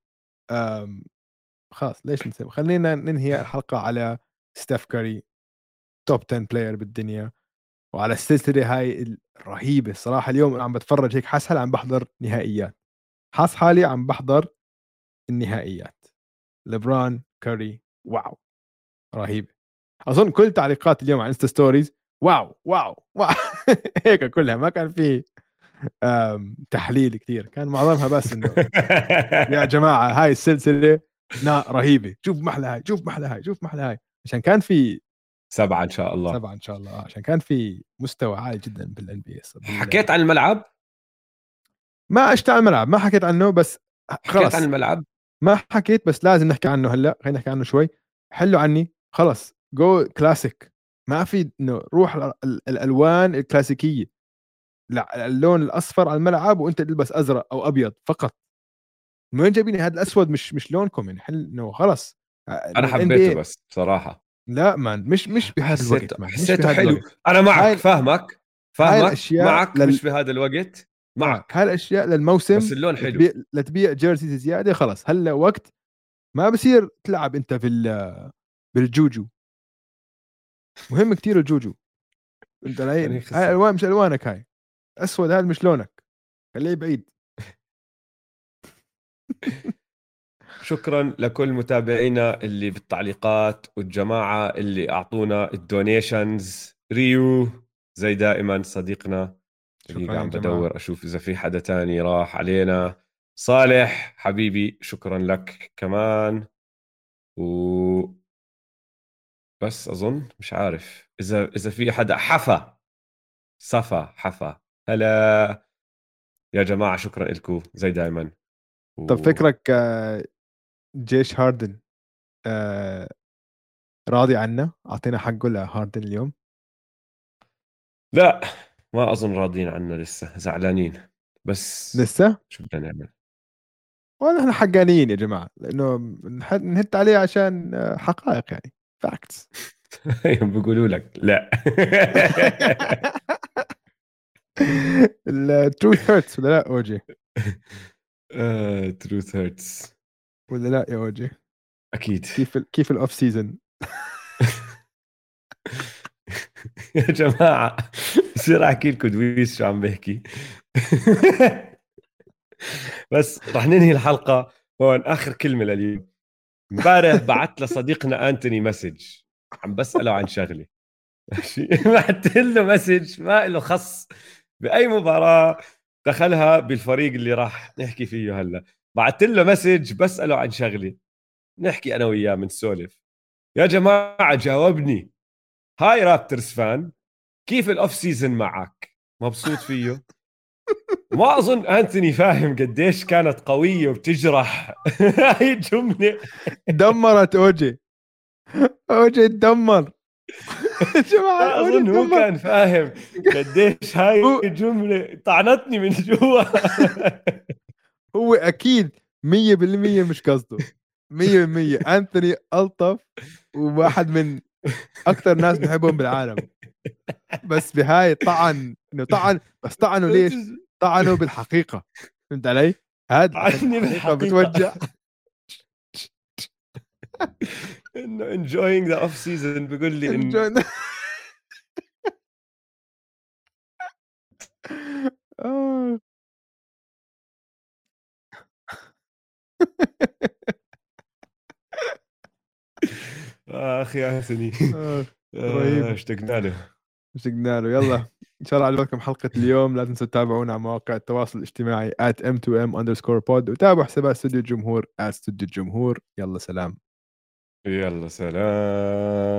A: خلاص ليش نسوي؟ خلينا ننهي الحلقه على ستيف كاري، توب 10 بلاير بالدنيا، وعلى السلسله هاي الرهيبه. الصراحه اليوم عم بتفرج هيك حاسس حالي عم بحضر نهائيات، حاسس حالي عم بحضر النهائيات. ليبران كاري، واو، رهيبه. اظن كل تعليقات اليوم على انستا ستوريز واو واو واو. هيك كلها، ما كان في تحليل كثير، كان معظمها بس انه يا جماعه هاي السلسله رهيبه، شوف محلى هاي، شوف محلى هاي، شوف محلى هاي. عشان كان في
B: 7 إن شاء الله.
A: 7 ان شاء الله. عشان كان في مستوى عالي جدا بالان بي اس
B: حكيت عن الملعب.
A: ما اشتاق الملعب، ما حكيت عنه بس
B: حكيت عن
A: خلص.
B: الملعب.
A: ما حكيت بس لازم نحكي عنه هلا. خلينا نحكي عنه شوي. حلو عني، خلص جو كلاسيك. ما في انه روح الالوان الكلاسيكيه. لا، اللون الاصفر على الملعب وانت تلبس ازرق او ابيض فقط. من وين جايبين هذا الاسود؟ مش لونكم يعني. حل انه خلص
B: انا
A: انه الان بي
B: حبيته
A: اي.
B: بس بصراحه
A: لا مان، مش بهذا
B: حسيته
A: الوقت مان، مش
B: حسيته
A: بهذا
B: حلو.
A: الوقت.
B: انا معك،
A: هاي
B: فاهمك
A: هاي
B: فاهمك
A: الاشياء
B: معك، مش في هذا الوقت. معك.
A: هاي الاشياء للموسم.
B: بس اللون حلو.
A: لتبيع جيرسيز زياده. خلص هلا وقت ما بصير تلعب انت بالجوجو. مهم كتير الجوجو. انت
B: يعني
A: هاي
B: خسر.
A: الوان مش الوانك. هاي اسود، هذا مش لونك، خليه بعيد.
B: شكرا لكل متابعينا اللي بالتعليقات والجماعه اللي اعطونا الدونيشنز. ريو زي دائما صديقنا.
A: شكرا
B: دقيقة
A: يا
B: عم
A: جماعه.
B: بدور أشوف إذا في حدا تاني راح علينا. صالح حبيبي شكرا لك كمان. و بس أظن مش عارف إذا في حدا. حفا هلا يا جماعة، شكرا لكم زي دائما.
A: طب
B: و...
A: فكرك جيش هاردن آه، راضي عنا؟ اعطينا حقه لهاردن اليوم.
B: لا، ما أظن راضين عنا، لسه زعلانين. بس
A: لسه.
B: شو بدنا نعمل؟
A: ولا احنا حقانيين يا جماعه؟ لانه نهت عليه عشان حقائق يعني، فاكتس.
B: بيقولوا لك لا.
A: التروث هيرتس ولا لا اوجي؟
B: تروث هيرتس.
A: ولا لا يا اوجي؟
B: أكيد.
A: كيف الاوف سيزون؟
B: يا جماعة بصير أحكي لكم دويس شو عم بحكي. بس رح ننهي الحلقة هون. آخر كلمة لليوم. امبارح بعت لصديقنا أنتوني مسج، عم بسأله عن شغلة. ماشي. بعت له مسج ما له خص بأي مباراة دخلها بالفريق اللي راح نحكي فيه هلا. بعت له مسج بسأله عن شغلة، نحكي أنا وياه من سولف. يا جماعة جاوبني، هاي رابترز فان، كيف الأوف سيزن معك؟ مبسوط فيه؟ ما أظن أنتوني فاهم قديش كانت قوية وبتجرح. هاي الجملة.
A: دمرت اوجي. اوجي تدمر. يا جماعه
B: ما
A: اوجي
B: أظن هو
A: تدمر.
B: كان فاهم قديش هاي
A: هو
B: الجملة طعنتني من جوا.
A: هو اكيد 100% مش قصده. 100% انثوني الطف وواحد من اكثر ناس بحبهم بالعالم. بس بهاي طعن، انه طعن، بس طعنه ليش؟ طعنوا بالحقيقه، فهمت علي؟ هذا
B: عني
A: الحقيقه
B: بالحقيقة.
A: بتوجع.
B: انه enjoying the off season بيقول لي ان
A: آه.
B: اخ يا حسني.
A: آه. رهيب.
B: اشتقنا له.
A: مسكنا له. يلا ان شاء الله عجبتكم حلقة اليوم. لا تنسوا تتابعونا على مواقع التواصل الاجتماعي @m2m_pod، وتابعوا حسابات استوديو الجمهور @استوديو الجمهور. يلا سلام.
B: يلا سلام.